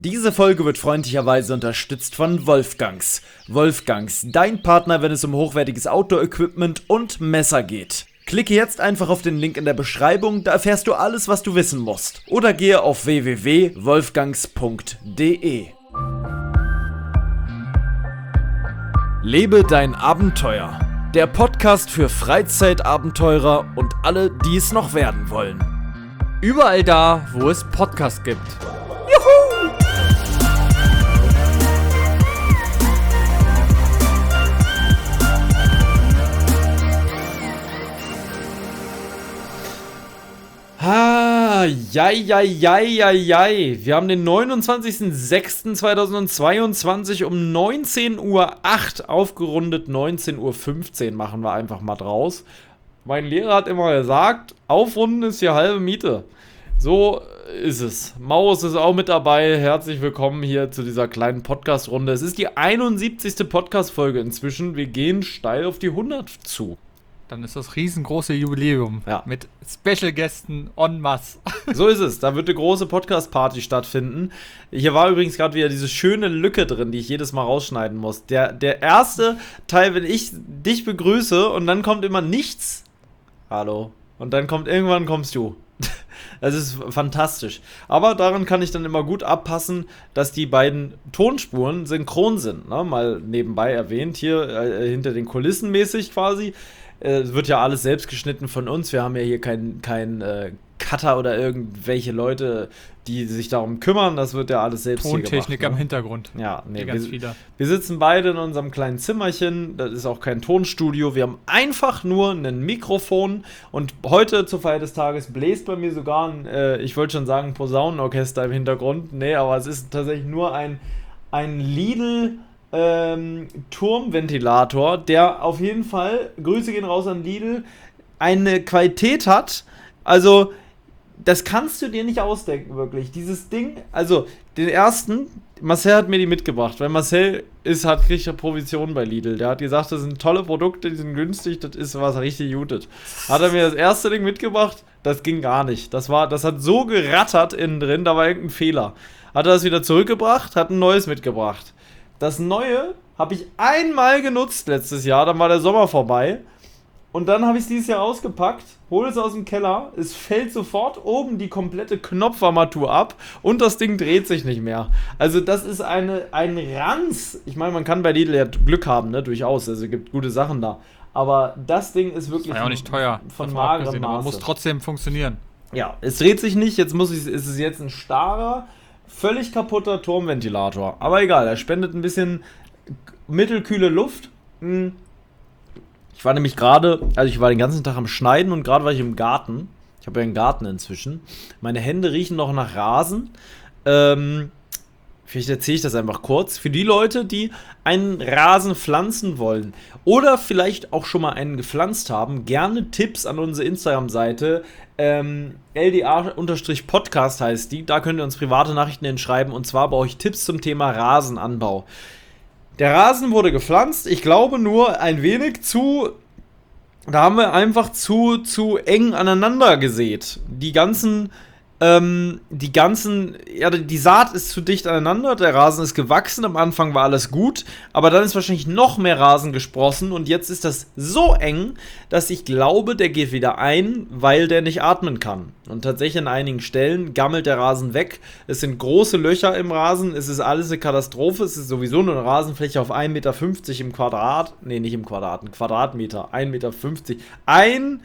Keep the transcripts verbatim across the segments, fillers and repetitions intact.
Diese Folge wird freundlicherweise unterstützt von Wolfgangs. Wolfgangs, dein Partner, wenn es um hochwertiges Outdoor-Equipment und Messer geht. Klicke jetzt einfach auf den Link in der Beschreibung, da erfährst du alles, was du wissen musst. Oder gehe auf w w w punkt wolfgangs punkt d e. Lebe dein Abenteuer. Der Podcast für Freizeitabenteurer und alle, die es noch werden wollen. Überall da, wo es Podcasts gibt. Ah, jai, jai, jai, jai, jai. Wir haben den neunundzwanzigsten sechsten zweitausendzweiundzwanzig um neunzehn Uhr acht, aufgerundet neunzehn Uhr fünfzehn machen wir einfach mal draus. Mein Lehrer hat immer gesagt, aufrunden ist die halbe Miete. So ist es. Maus ist auch mit dabei. Herzlich willkommen hier zu dieser kleinen Podcast-Runde. Es ist die einundsiebzigste Podcast-Folge inzwischen. Wir gehen steil auf die hundert zu. Dann ist das riesengroße Jubiläum ja. mit Special-Gästen en masse. So ist es. Da wird eine große Podcast-Party stattfinden. Hier war übrigens gerade wieder diese schöne Lücke drin, die ich jedes Mal rausschneiden muss. Der, der erste Teil, wenn ich dich begrüße und dann kommt immer nichts. Hallo. Und dann kommt irgendwann kommst du. Das ist fantastisch. Aber daran kann ich dann immer gut abpassen, dass die beiden Tonspuren synchron sind. Ne? Mal nebenbei erwähnt, hier äh, hinter den Kulissen mäßig quasi. Es wird ja alles selbst geschnitten von uns. Wir haben ja hier keinen kein, äh, Cutter oder irgendwelche Leute, die sich darum kümmern. Das wird ja alles selbst hier gemacht. Tontechnik ne? am Hintergrund. Ja, nee, ganz wir, viele. wir sitzen beide in unserem kleinen Zimmerchen. Das ist auch kein Tonstudio. Wir haben einfach nur ein Mikrofon. Und heute zur Feier des Tages bläst bei mir sogar ein, äh, ich wollte schon sagen, Posaunenorchester im Hintergrund. Nee, aber es ist tatsächlich nur ein, ein Lidl- Ähm, Turmventilator, der auf jeden Fall, Grüße gehen raus an Lidl, eine Qualität hat, also das kannst du dir nicht ausdenken, wirklich. Dieses Ding, also den ersten, Marcel hat mir die mitgebracht, weil Marcel ist, hat richtig Provision bei Lidl. Der hat gesagt, das sind tolle Produkte, die sind günstig, das ist was richtig Gutes. Hat er mir das erste Ding mitgebracht, das ging gar nicht. Das war, das hat so gerattert innen drin, da war irgendein Fehler. Hat er das wieder zurückgebracht, hat ein neues mitgebracht. Das Neue habe ich einmal genutzt letztes Jahr, dann war der Sommer vorbei. Und dann habe ich es dieses Jahr ausgepackt, hole es aus dem Keller, es fällt sofort oben die komplette Knopfarmatur ab und das Ding dreht sich nicht mehr. Also das ist eine, ein Ranz. Ich meine, man kann bei Lidl ja Glück haben, ne, durchaus, also es gibt gute Sachen da. Aber das Ding ist wirklich das war ja auch nicht teuer, von magerem Maße. Aber muss trotzdem funktionieren. Ja, es dreht sich nicht, jetzt muss ich, ist es jetzt ein starrer, völlig kaputter Turmventilator. Aber egal, er spendet ein bisschen mittelkühle Luft. Ich war nämlich gerade, also ich war den ganzen Tag am Schneiden und gerade war ich im Garten. Ich habe ja einen Garten inzwischen. Meine Hände riechen noch nach Rasen. Ähm, vielleicht erzähle ich das einfach kurz. Für die Leute, die einen Rasen pflanzen wollen oder vielleicht auch schon mal einen gepflanzt haben, gerne Tipps an unsere Instagram-Seite. Ähm, L D A-Podcast heißt die. Da könnt ihr uns private Nachrichten hinschreiben. Und zwar brauche ich Tipps zum Thema Rasenanbau. Der Rasen wurde gepflanzt. Ich glaube nur ein wenig zu... Da haben wir einfach zu, zu eng aneinander gesät. Die ganzen... Ähm, die ganzen, ja, die Saat ist zu dicht aneinander, der Rasen ist gewachsen, am Anfang war alles gut, aber dann ist wahrscheinlich noch mehr Rasen gesprossen und jetzt ist das so eng, dass ich glaube, der geht wieder ein, weil der nicht atmen kann. Und tatsächlich an einigen Stellen gammelt der Rasen weg, es sind große Löcher im Rasen, es ist alles eine Katastrophe, es ist sowieso nur eine Rasenfläche auf ein Meter fünfzig im Quadrat, nee, nicht im Quadrat, ein Quadratmeter, ein Meter fünfzig, ein...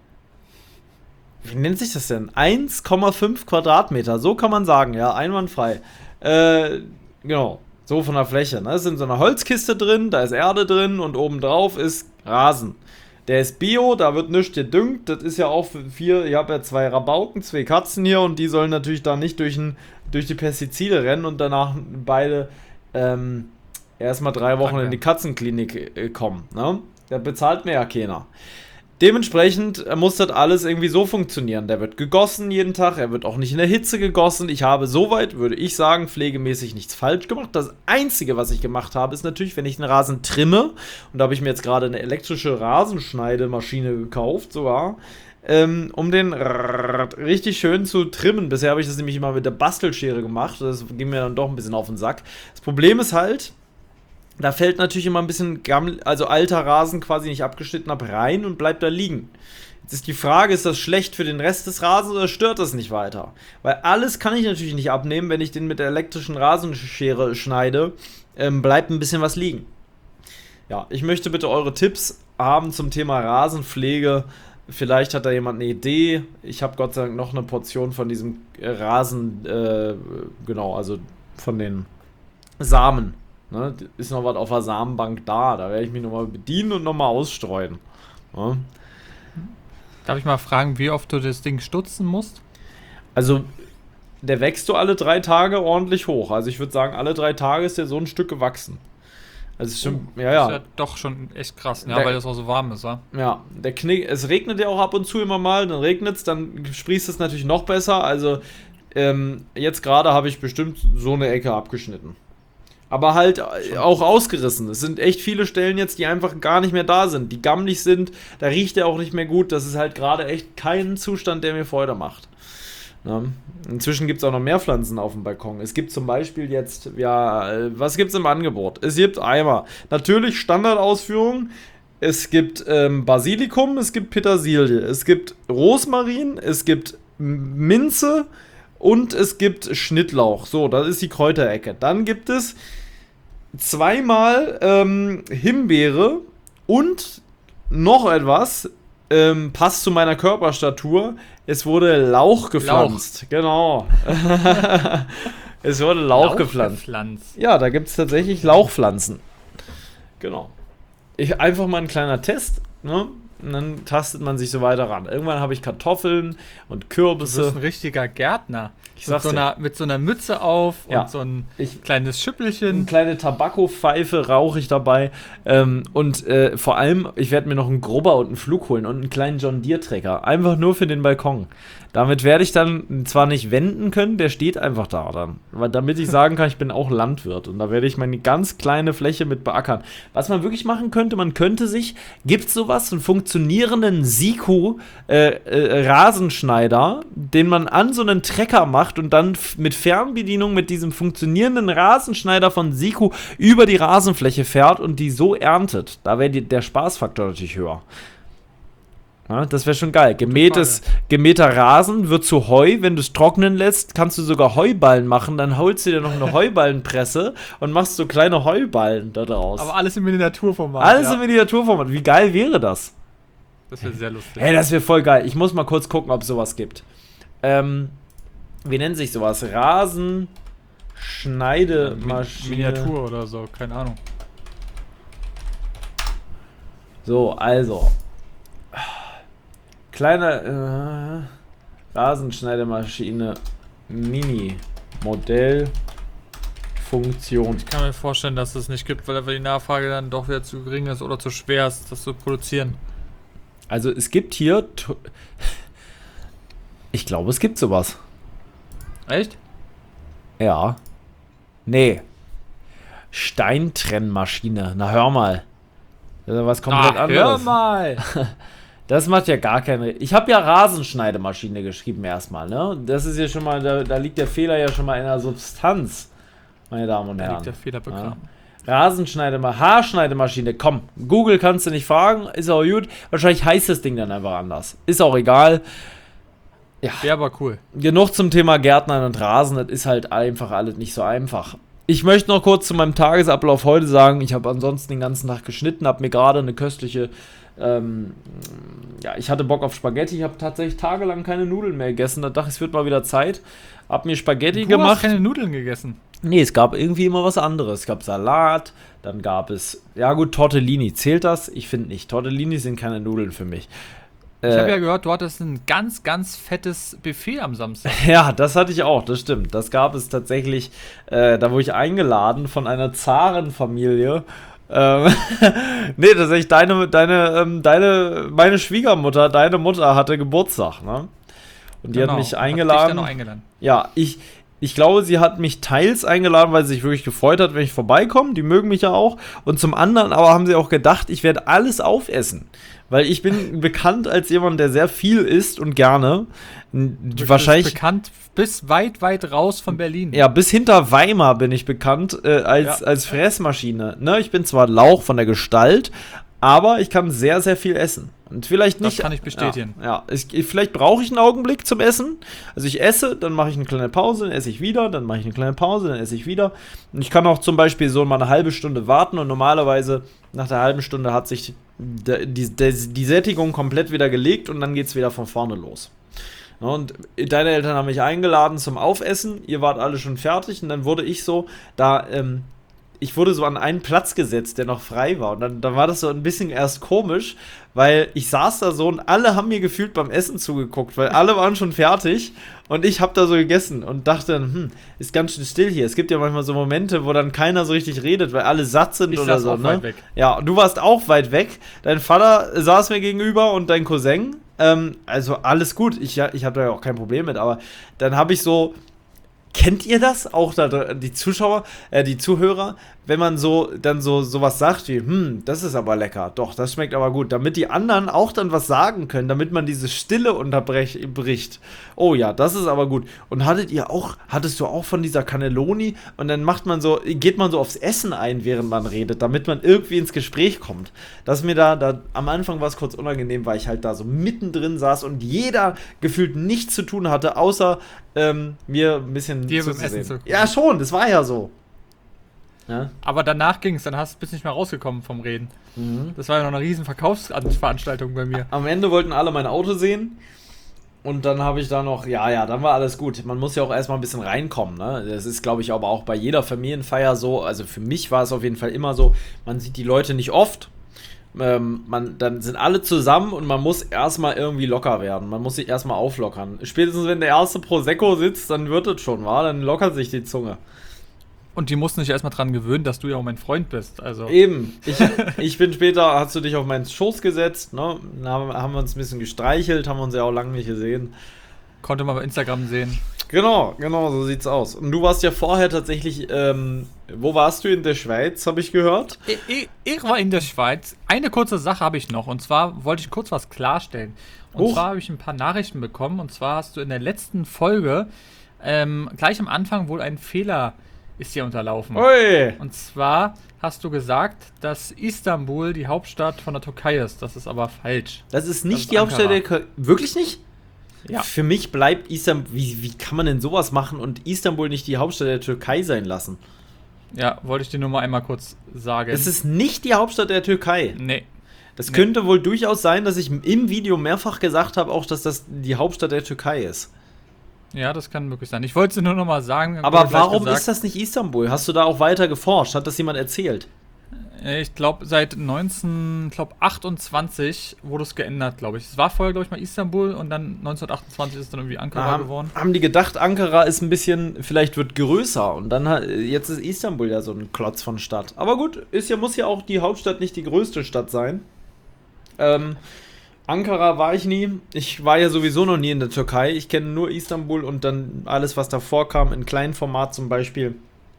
Wie nennt sich das denn? eins Komma fünf Quadratmeter, so kann man sagen, ja, einwandfrei. Äh, genau, so von der Fläche. Ne? Es ist in so einer Holzkiste drin, da ist Erde drin und obendrauf ist Rasen. Der ist Bio, da wird nichts gedüngt, das ist ja auch für vier, ich habe ja zwei Rabauken, zwei Katzen hier und die sollen natürlich da nicht durch, ein, durch die Pestizide rennen und danach beide ähm, erstmal drei Wochen in die Katzenklinik äh, kommen. Ne? Da bezahlt mir ja keiner. Dementsprechend muss das alles irgendwie so funktionieren. Der wird gegossen jeden Tag, er wird auch nicht in der Hitze gegossen. Ich habe soweit, würde ich sagen, pflegemäßig nichts falsch gemacht. Das Einzige, was ich gemacht habe, ist natürlich, wenn ich den Rasen trimme, und da habe ich mir jetzt gerade eine elektrische Rasenschneidemaschine gekauft sogar, ähm, um den richtig schön zu trimmen. Bisher habe ich das nämlich immer mit der Bastelschere gemacht. Das ging mir dann doch ein bisschen auf den Sack. Das Problem ist halt, da fällt natürlich immer ein bisschen Gammel, also alter Rasen quasi nicht abgeschnitten ab rein und bleibt da liegen. Jetzt ist die Frage, ist das schlecht für den Rest des Rasens oder stört das nicht weiter? Weil alles kann ich natürlich nicht abnehmen, wenn ich den mit der elektrischen Rasenschere schneide, ähm, bleibt ein bisschen was liegen. Ja, ich möchte bitte eure Tipps haben zum Thema Rasenpflege. Vielleicht hat da jemand eine Idee. Ich habe Gott sei Dank noch eine Portion von diesem Rasen, äh, genau, also von den Samen. Ne? Ist noch was auf der Samenbank da. Da werde ich mich nochmal bedienen und nochmal ausstreuen. Ja. Darf ich mal fragen, wie oft du das Ding stutzen musst? Also, der wächst so alle drei Tage ordentlich hoch. Also ich würde sagen, alle drei Tage ist der so ein Stück gewachsen. Also es ist schon, Oh, ja, das ja. ist ja doch schon echt krass, ja, Der- weil das auch so warm ist, wa? Ja, der Knick, es regnet ja auch ab und zu immer mal, dann regnet es, dann sprießt es natürlich noch besser. Also ähm, jetzt gerade habe ich bestimmt so eine Ecke abgeschnitten. Aber halt äh, auch ausgerissen. Es sind echt viele Stellen jetzt, die einfach gar nicht mehr da sind, die gammelig sind, da riecht er auch nicht mehr gut. Das ist halt gerade echt kein Zustand, der mir Freude macht. Ja. Inzwischen gibt es auch noch mehr Pflanzen auf dem Balkon. Es gibt zum Beispiel jetzt, ja, äh, was gibt es im Angebot? Es gibt einmal natürlich Standardausführung. Es gibt ähm, Basilikum, es gibt Petersilie, es gibt Rosmarin, es gibt M- Minze und es gibt Schnittlauch. So, das ist die Kräuterecke. Dann gibt es zweimal ähm, Himbeere und noch etwas, ähm, passt zu meiner Körperstatur. Es wurde Lauch gepflanzt. Genau. Es wurde Lauch, gepflanzt. gepflanzt. Ja, da gibt es tatsächlich Lauchpflanzen. Genau. Ich, einfach mal ein kleiner Test, ne? Und dann tastet man sich so weiter ran. Irgendwann habe ich Kartoffeln und Du bist Kürbisse. ein richtiger Gärtner. Ich mit, sag's so dir. einer, mit so einer Mütze auf Ja. und so ein Ich- kleines Eine Schüppelchen. kleine Tabakopfeife rauche ich dabei. Ähm, und äh, vor allem, ich werde mir noch einen Grubber und einen Flug holen und einen kleinen John Deere-Trecker. Einfach nur für den Balkon. Damit werde ich dann zwar nicht wenden können, der steht einfach da dann. Weil damit ich sagen kann, ich bin auch Landwirt. Und da werde ich meine ganz kleine Fläche mit beackern. Was man wirklich machen könnte, man könnte sich, gibt es sowas, einen funktionierenden Siku äh, äh, Rasenschneider, den man an so einen Trecker macht und dann f- mit Fernbedienung mit diesem funktionierenden Rasenschneider von Siku über die Rasenfläche fährt und die so erntet. Da wäre der Spaßfaktor natürlich höher. Ja, das wäre schon geil. Gemähtes, gemähter Rasen wird zu Heu. Wenn du es trocknen lässt, kannst du sogar Heuballen machen. Dann holst du dir noch eine Heuballenpresse und machst so kleine Heuballen da draus. Aber alles im Miniaturformat. Alles ja. im Miniaturformat. Wie geil wäre das? Das wäre sehr lustig. Hey, das wäre voll geil. Ich muss mal kurz gucken, ob es sowas gibt. Ähm, wie nennt sich sowas? Rasenschneidemaschine. Miniatur oder so, keine Ahnung. So, also. Kleine äh, Rasenschneidemaschine Mini Modell Funktion. Ich kann mir vorstellen, dass es nicht gibt, weil einfach die Nachfrage dann doch wieder zu gering ist oder zu schwer ist, das zu produzieren. Also es gibt hier t- ich glaube, es gibt sowas. Echt? Ja. Nee. Steintrennmaschine. Na hör mal. Das ist ja was komplett Ah, hör anderes. mal! Das macht ja gar keine. Ich habe ja Rasenschneidemaschine geschrieben erstmal, ne? Das ist ja schon mal, da, da liegt der Fehler ja schon mal in der Substanz, meine Damen und Da Herren. liegt der Fehler begraben. Rasenschneidemaschine, Haarschneidemaschine, komm. Google kannst du nicht fragen, ist auch gut. Wahrscheinlich heißt das Ding dann einfach anders. Ist auch egal. Wäre aber cool. Genug zum Thema Gärtnern und Rasen, das ist halt einfach alles nicht so einfach. Ich möchte noch kurz zu meinem Tagesablauf heute sagen, ich habe ansonsten den ganzen Tag geschnitten, habe mir gerade eine köstliche, ähm, ja, ich hatte Bock auf Spaghetti, ich habe tatsächlich tagelang keine Nudeln mehr gegessen, da dachte ich, es wird mal wieder Zeit, habe mir Spaghetti Du gemacht. hast keine Nudeln gegessen. Nee, es gab irgendwie immer was anderes. Es gab Salat, dann gab es, ja gut, Tortellini, zählt das? Ich finde nicht, Tortellini sind keine Nudeln für mich. Ich Äh, habe ja gehört, du hattest ein ganz, ganz fettes Buffet am Samstag. Ja, das hatte ich auch, das stimmt. Das gab es tatsächlich, äh, da wurde ich eingeladen von einer Zarenfamilie. Ähm, nee, tatsächlich, deine, deine, ähm, deine, meine Schwiegermutter, deine Mutter hatte Geburtstag, ne? Und die hat mich Genau. Hat dich eingeladen. dann noch eingeladen. Ja, ich, ich glaube, sie hat mich teils eingeladen, weil sie sich wirklich gefreut hat, wenn ich vorbeikomme. Die mögen mich ja auch. Und zum anderen aber haben sie auch gedacht, ich werde alles aufessen. Weil ich bin bekannt als jemand, der sehr viel isst und gerne. Du Wahrscheinlich bist bekannt bis weit, weit raus von Berlin. Ja, bis hinter Weimar bin ich bekannt äh, als, Ja. als Fressmaschine. Ne? Ich bin zwar Lauch von der Gestalt, aber ich kann sehr, sehr viel essen. Und vielleicht nicht. Das kann ich bestätigen. Ja, ja. Ich, vielleicht brauche ich einen Augenblick zum Essen. Also ich esse, dann mache ich eine kleine Pause, dann esse ich wieder, dann mache ich eine kleine Pause, dann esse ich wieder. Und ich kann auch zum Beispiel so mal eine halbe Stunde warten und normalerweise nach der halben Stunde hat sich die, die, die, die Sättigung komplett wieder gelegt und dann geht es wieder von vorne los. Ja, und deine Eltern haben mich eingeladen zum Aufessen, ihr wart alle schon fertig und dann wurde ich so, da, ähm, ich wurde so an einen Platz gesetzt, der noch frei war und dann, dann war das so ein bisschen erst komisch, weil ich saß da so und alle haben mir gefühlt beim Essen zugeguckt, weil alle waren schon fertig und ich habe da so gegessen und dachte, hm, ist ganz schön still hier. Es gibt ja manchmal so Momente, wo dann keiner so richtig redet, weil alle satt sind Ich oder saß so, auch ne? weit weg. Ja, und du warst auch weit weg. Dein Vater saß mir gegenüber und dein Cousin. Ähm, also alles gut, ich, ja, ich habe da ja auch kein Problem mit, aber dann habe ich so, kennt ihr das? Auch da, die Zuschauer, äh, die Zuhörer, wenn man so dann so sowas sagt wie, hm, das ist aber lecker, doch, das schmeckt aber gut, damit die anderen auch dann was sagen können, damit man diese Stille unterbricht. Oh ja, das ist aber gut. Und hattet ihr auch, hattest du auch von dieser Cannelloni und dann macht man so, geht man so aufs Essen ein, während man redet, damit man irgendwie ins Gespräch kommt. Dass mir da, da am Anfang war es kurz unangenehm, weil ich halt da so mittendrin saß und jeder gefühlt nichts zu tun hatte, außer ähm, mir ein bisschen Dir beim zuzusehen. Essen zu gucken. Ja, schon, das war ja so. Ja. Aber danach ging es, dann hast, bist du nicht mehr rausgekommen vom Reden. Mhm. Das war ja noch eine riesen Verkaufsveranstaltung bei mir. Am Ende wollten alle mein Auto sehen. Und dann habe ich da noch, ja, ja, dann war alles gut. Man muss ja auch erstmal ein bisschen reinkommen, ne? Das ist, glaube ich, aber auch bei jeder Familienfeier so. Also für mich war es auf jeden Fall immer so, man sieht die Leute nicht oft. Ähm, man, dann sind alle zusammen und man muss erstmal irgendwie locker werden. Man muss sich erstmal auflockern. Spätestens wenn der erste Prosecco sitzt, dann wird es schon, wa? Dann lockert sich die Zunge. Und die mussten sich erstmal dran gewöhnen, dass du ja auch mein Freund bist. Also. Eben. Ich, ich bin später, hast du dich auf meinen Schoß gesetzt, ne? Dann haben, haben wir uns ein bisschen gestreichelt, haben uns ja auch lange nicht gesehen. Konnte man bei Instagram sehen. Genau, genau, so sieht's aus. Und du warst ja vorher tatsächlich, ähm, wo warst du? In der Schweiz, habe ich gehört. Ich, ich, ich war in der Schweiz. Eine kurze Sache habe ich noch. Und zwar wollte ich kurz was klarstellen. Und Huch. zwar habe ich ein paar Nachrichten bekommen. Und zwar hast du in der letzten Folge ähm, gleich am Anfang wohl einen Fehler ist dir unterlaufen. Ui! Und zwar hast du gesagt, dass Istanbul die Hauptstadt von der Türkei ist. Das ist aber falsch. Das ist Das nicht ist die Hauptstadt der Ankara. Türkei. Wirklich nicht? Ja. Für mich bleibt Istanbul. Wie, wie kann man denn sowas machen und Istanbul nicht die Hauptstadt der Türkei sein lassen? Ja, wollte ich dir nur mal einmal kurz sagen. Es ist nicht die Hauptstadt der Türkei. Nee. Das Nee. könnte wohl durchaus sein, dass ich im Video mehrfach gesagt habe, auch dass das die Hauptstadt der Türkei ist. Ja, das kann möglich sein. Ich wollte es dir nur noch mal sagen. Aber wurde gleich warum gesagt. ist das nicht Istanbul? Hast du da auch weiter geforscht? Hat das jemand erzählt? Ich glaube, seit neunzehnhundertachtundzwanzig wurde es geändert, glaube ich. Es war vorher, glaube ich, mal Istanbul und dann neunzehnhundertachtundzwanzig ist es dann irgendwie Ankara haben, geworden. haben die gedacht, Ankara ist ein bisschen, vielleicht wird größer und dann hat, jetzt ist Istanbul ja so ein Klotz von Stadt. Aber gut, ist ja, muss ja auch die Hauptstadt nicht die größte Stadt sein. Ähm, Ankara war ich nie. Ich war ja sowieso noch nie in der Türkei. Ich kenne nur Istanbul und dann alles, was davor kam, in kleinem Format zum Beispiel.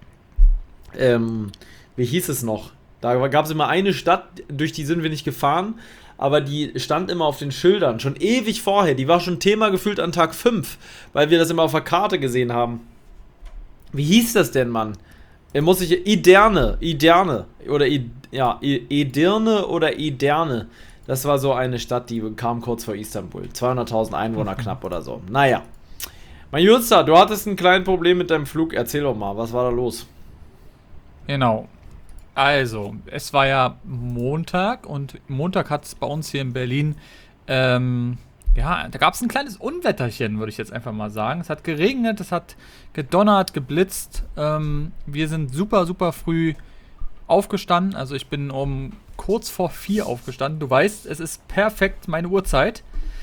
Ähm, wie hieß es noch? Da gab es immer eine Stadt, durch die sind wir nicht gefahren, aber die stand immer auf den Schildern, schon ewig vorher. Die war schon Thema gefühlt an Tag fünf, weil wir das immer auf der Karte gesehen haben. Wie hieß das denn, Mann? Er muss sich Iderne, Iderne oder I, ja, I- Edirne oder Iderne. Das war so eine Stadt, die kam kurz vor Istanbul. zweihunderttausend Einwohner knapp oder so. Naja. Mein Jutster, du hattest ein kleines Problem mit deinem Flug. Erzähl doch mal, was war da los? Genau. Also, es war ja Montag und Montag hat es bei uns hier in Berlin, ähm, ja, da gab es ein kleines Unwetterchen, würde ich jetzt einfach mal sagen. Es hat geregnet, es hat gedonnert, geblitzt. Ähm, wir sind super, super früh aufgestanden. Also ich bin um kurz vor vier aufgestanden. Du weißt, es ist perfekt meine Uhrzeit.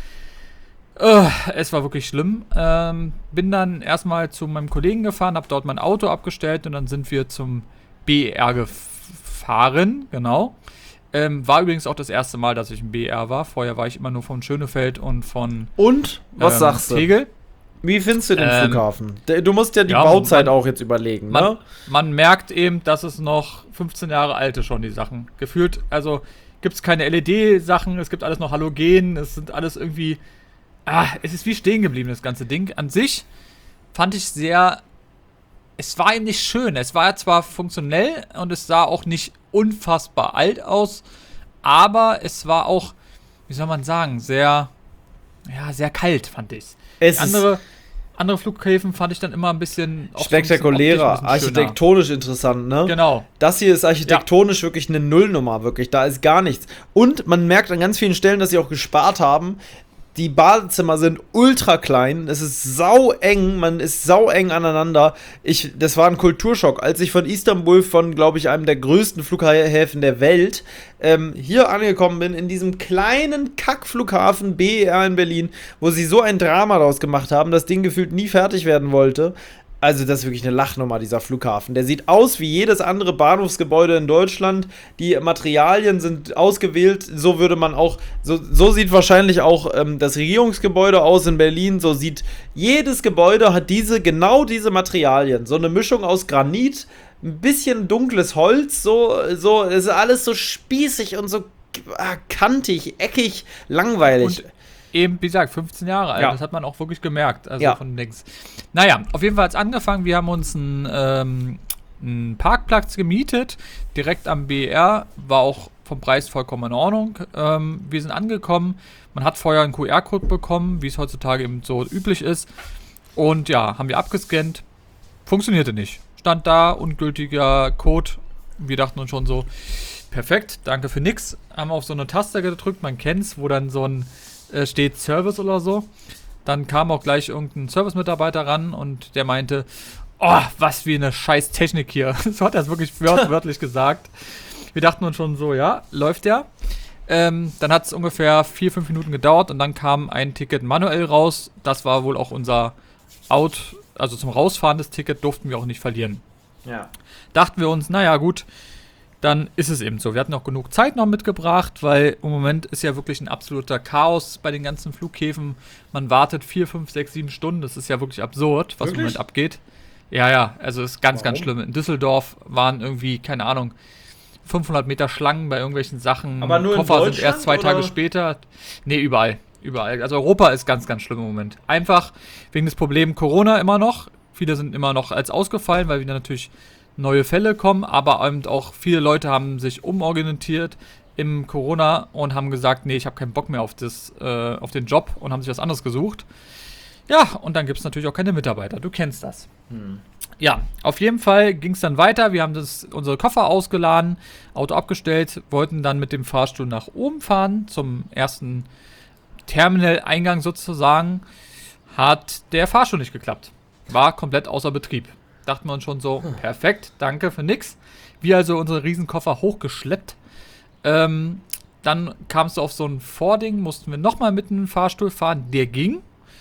Äh, es war wirklich schlimm. Ähm, bin dann erstmal zu meinem Kollegen gefahren, habe dort mein Auto abgestellt und dann sind wir zum B E R gefahren, genau. Ähm, war übrigens auch das erste Mal, dass ich im B E R war. Vorher war ich immer nur von Schönefeld und von Und? Was ähm, sagst du? Tegel. Wie findest du den Ähm, Flughafen? D- Du musst ja die ja, Bauzeit man- auch jetzt überlegen, Man, ne? man merkt eben, dass es noch fünfzehn Jahre alt ist schon, die Sachen. Gefühlt, also gibt es keine L E D-Sachen, es gibt alles noch Halogen, es sind alles irgendwie. Ah, es ist wie stehen geblieben, das ganze Ding. An sich fand ich sehr. Es war eben nicht schön. Es war zwar funktionell und es sah auch nicht unfassbar alt aus, aber es war auch, wie soll man sagen, sehr. Ja, sehr kalt, fand ich. Es ist Andere. Andere Flughäfen fand ich dann immer ein bisschen auch so ein bisschen spektakulärer, optisch ein bisschen schöner. architektonisch interessant, ne? Genau. Das hier ist architektonisch wirklich eine Nullnummer, wirklich. Da ist gar nichts. Und man merkt an ganz vielen Stellen, dass sie auch gespart haben. Die Badezimmer sind ultra klein, es ist sau eng, man ist sau eng aneinander. Ich, das war ein Kulturschock, als ich von Istanbul, von, glaube ich, einem der größten Flughäfen der Welt, ähm, hier angekommen bin, in diesem kleinen Kackflughafen B E R in Berlin, wo sie so ein Drama daraus gemacht haben, das Ding gefühlt nie fertig werden wollte. Also das ist wirklich eine Lachnummer, dieser Flughafen. Der sieht aus wie jedes andere Bahnhofsgebäude in Deutschland. Die Materialien sind ausgewählt. So würde man auch, so, so sieht wahrscheinlich auch ähm, das Regierungsgebäude aus in Berlin. So sieht jedes Gebäude, hat diese, genau diese Materialien. So eine Mischung aus Granit, ein bisschen dunkles Holz, so, so, es ist alles so spießig und so ah, kantig, eckig, langweilig. Und eben, wie gesagt, fünfzehn Jahre alt. Ja. Das hat man auch wirklich gemerkt. Also Ja. von Dings. Naja, auf jeden Fall hat es angefangen. Wir haben uns einen, ähm, einen Parkplatz gemietet. Direkt am B E R. War auch vom Preis vollkommen in Ordnung. Ähm, wir sind angekommen. Man hat vorher einen Q R-Code bekommen, wie es heutzutage eben so üblich ist. Und ja, haben wir abgescannt. Funktionierte nicht. Stand da, ungültiger Code. Wir dachten uns schon so, perfekt, danke für nix. Haben auf so eine Taste gedrückt, man kennt's, wo dann so ein äh, steht Service oder so. Dann kam auch gleich irgendein Service-Mitarbeiter ran und der meinte, oh, was wie eine scheiß Technik hier. So hat er es wirklich wört wörtlich gesagt. Wir dachten uns schon so, ja, läuft ja. Ähm, dann hat es ungefähr vier, fünf Minuten gedauert und dann kam ein Ticket manuell raus. Das war wohl auch unser Out, also zum Rausfahren des Ticket durften wir auch nicht verlieren. Ja. Dachten wir uns, naja gut, dann ist es eben so. Wir hatten auch genug Zeit noch mitgebracht, weil im Moment ist ja wirklich ein absoluter Chaos bei den ganzen Flughäfen. Man wartet vier, fünf, sechs, sieben Stunden. Das ist ja wirklich absurd, was Wirklich? im Moment abgeht. Ja, ja, also ist ganz, ganz Warum? schlimm. In Düsseldorf waren irgendwie, keine Ahnung, fünfhundert Meter Schlangen bei irgendwelchen Sachen. Aber nur in Koffer sind Deutschland, erst zwei Tage oder? später. Nee, überall. Überall. Also Europa ist ganz, ganz schlimm im Moment. Einfach wegen des Problems Corona immer noch. Viele sind immer noch als ausgefallen, weil wieder natürlich neue Fälle kommen, aber eben auch viele Leute haben sich umorientiert im Corona und haben gesagt, nee, ich habe keinen Bock mehr auf, das, äh, auf den Job und haben sich was anderes gesucht. Ja, und dann gibt es natürlich auch keine Mitarbeiter. Du kennst das. Hm. Ja, auf jeden Fall ging es dann weiter. Wir haben das, unsere Koffer ausgeladen, Auto abgestellt, wollten dann mit dem Fahrstuhl nach oben fahren, zum ersten Terminal-Eingang sozusagen. Hat der Fahrstuhl nicht geklappt. War komplett außer Betrieb. Dachten wir uns schon so, perfekt, danke für nix. Wir also unsere Riesenkoffer hochgeschleppt. Ähm, dann kam es auf so ein Vording, mussten wir nochmal mit dem Fahrstuhl fahren. Der ging.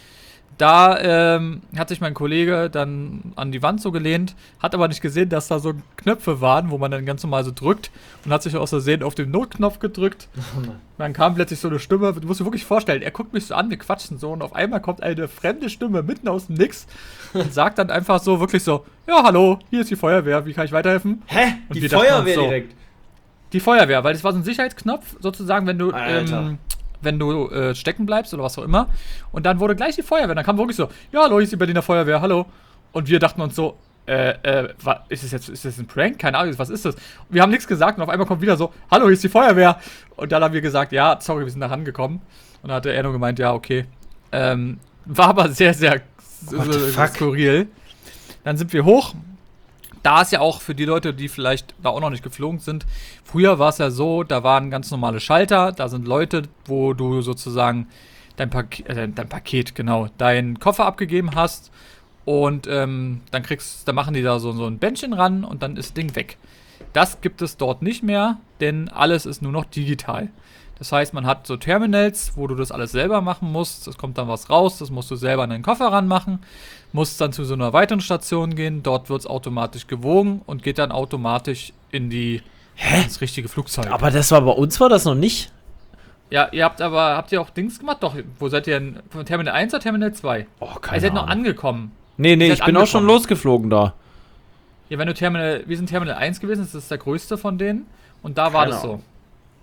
Da ähm, hat sich mein Kollege dann an die Wand so gelehnt, hat aber nicht gesehen, dass da so Knöpfe waren, wo man dann ganz normal so drückt und hat sich aus Versehen auf den Notknopf gedrückt. Dann kam plötzlich so eine Stimme, du musst dir wirklich vorstellen, er guckt mich so an, wir quatschen so und auf einmal kommt eine fremde Stimme mitten aus dem Nix und sagt dann einfach so, wirklich so, ja hallo, hier ist die Feuerwehr, wie kann ich weiterhelfen? Hä? Und Die wir dachten uns Feuerwehr so, direkt? Die Feuerwehr, weil das war so ein Sicherheitsknopf, sozusagen, wenn du, Alter. ähm, wenn du äh, stecken bleibst oder was auch immer. Und dann wurde gleich die Feuerwehr. Dann kam wirklich so, ja, hallo, hier ist die Berliner Feuerwehr, hallo. Und wir dachten uns so, äh, äh, was, ist das jetzt, ist das ein Prank? Keine Ahnung, was ist das? Und wir haben nichts gesagt und auf einmal kommt wieder so, hallo, hier ist die Feuerwehr. Und dann haben wir gesagt, ja, sorry, wir sind da rangekommen. Und dann hat er nur gemeint, ja, okay. Ähm, war aber sehr, sehr What the fuck? skurril. Dann sind wir hoch. Da ist ja auch für die Leute, die vielleicht da auch noch nicht geflogen sind, früher war es ja so, da waren ganz normale Schalter, da sind Leute, wo du sozusagen dein, Pak äh, dein Paket, genau, deinen Koffer abgegeben hast und ähm, dann kriegst, dann machen die da so, so ein Bändchen ran und dann ist das Ding weg. Das gibt es dort nicht mehr, denn alles ist nur noch digital. Das heißt, man hat so Terminals, wo du das alles selber machen musst. Es kommt dann was raus, das musst du selber in deinen Koffer ranmachen. Musst dann zu so einer weiteren Station gehen. Dort wird es automatisch gewogen und geht dann automatisch in die Hä? ins richtige Flugzeug. Aber das war bei uns war das noch nicht. Ja, ihr habt aber, habt ihr auch Dings gemacht? Doch, wo seid ihr denn? Von Terminal eins oder Terminal zwei? Oh, Ihr keine seid noch Ahnung. angekommen. Nee, nee, Ihr ich seid bin auch schon angekommen. losgeflogen da. Ja, wenn du Terminal, wir sind Terminal eins gewesen, das ist der größte von denen. Und da war Keine das so. Ahnung.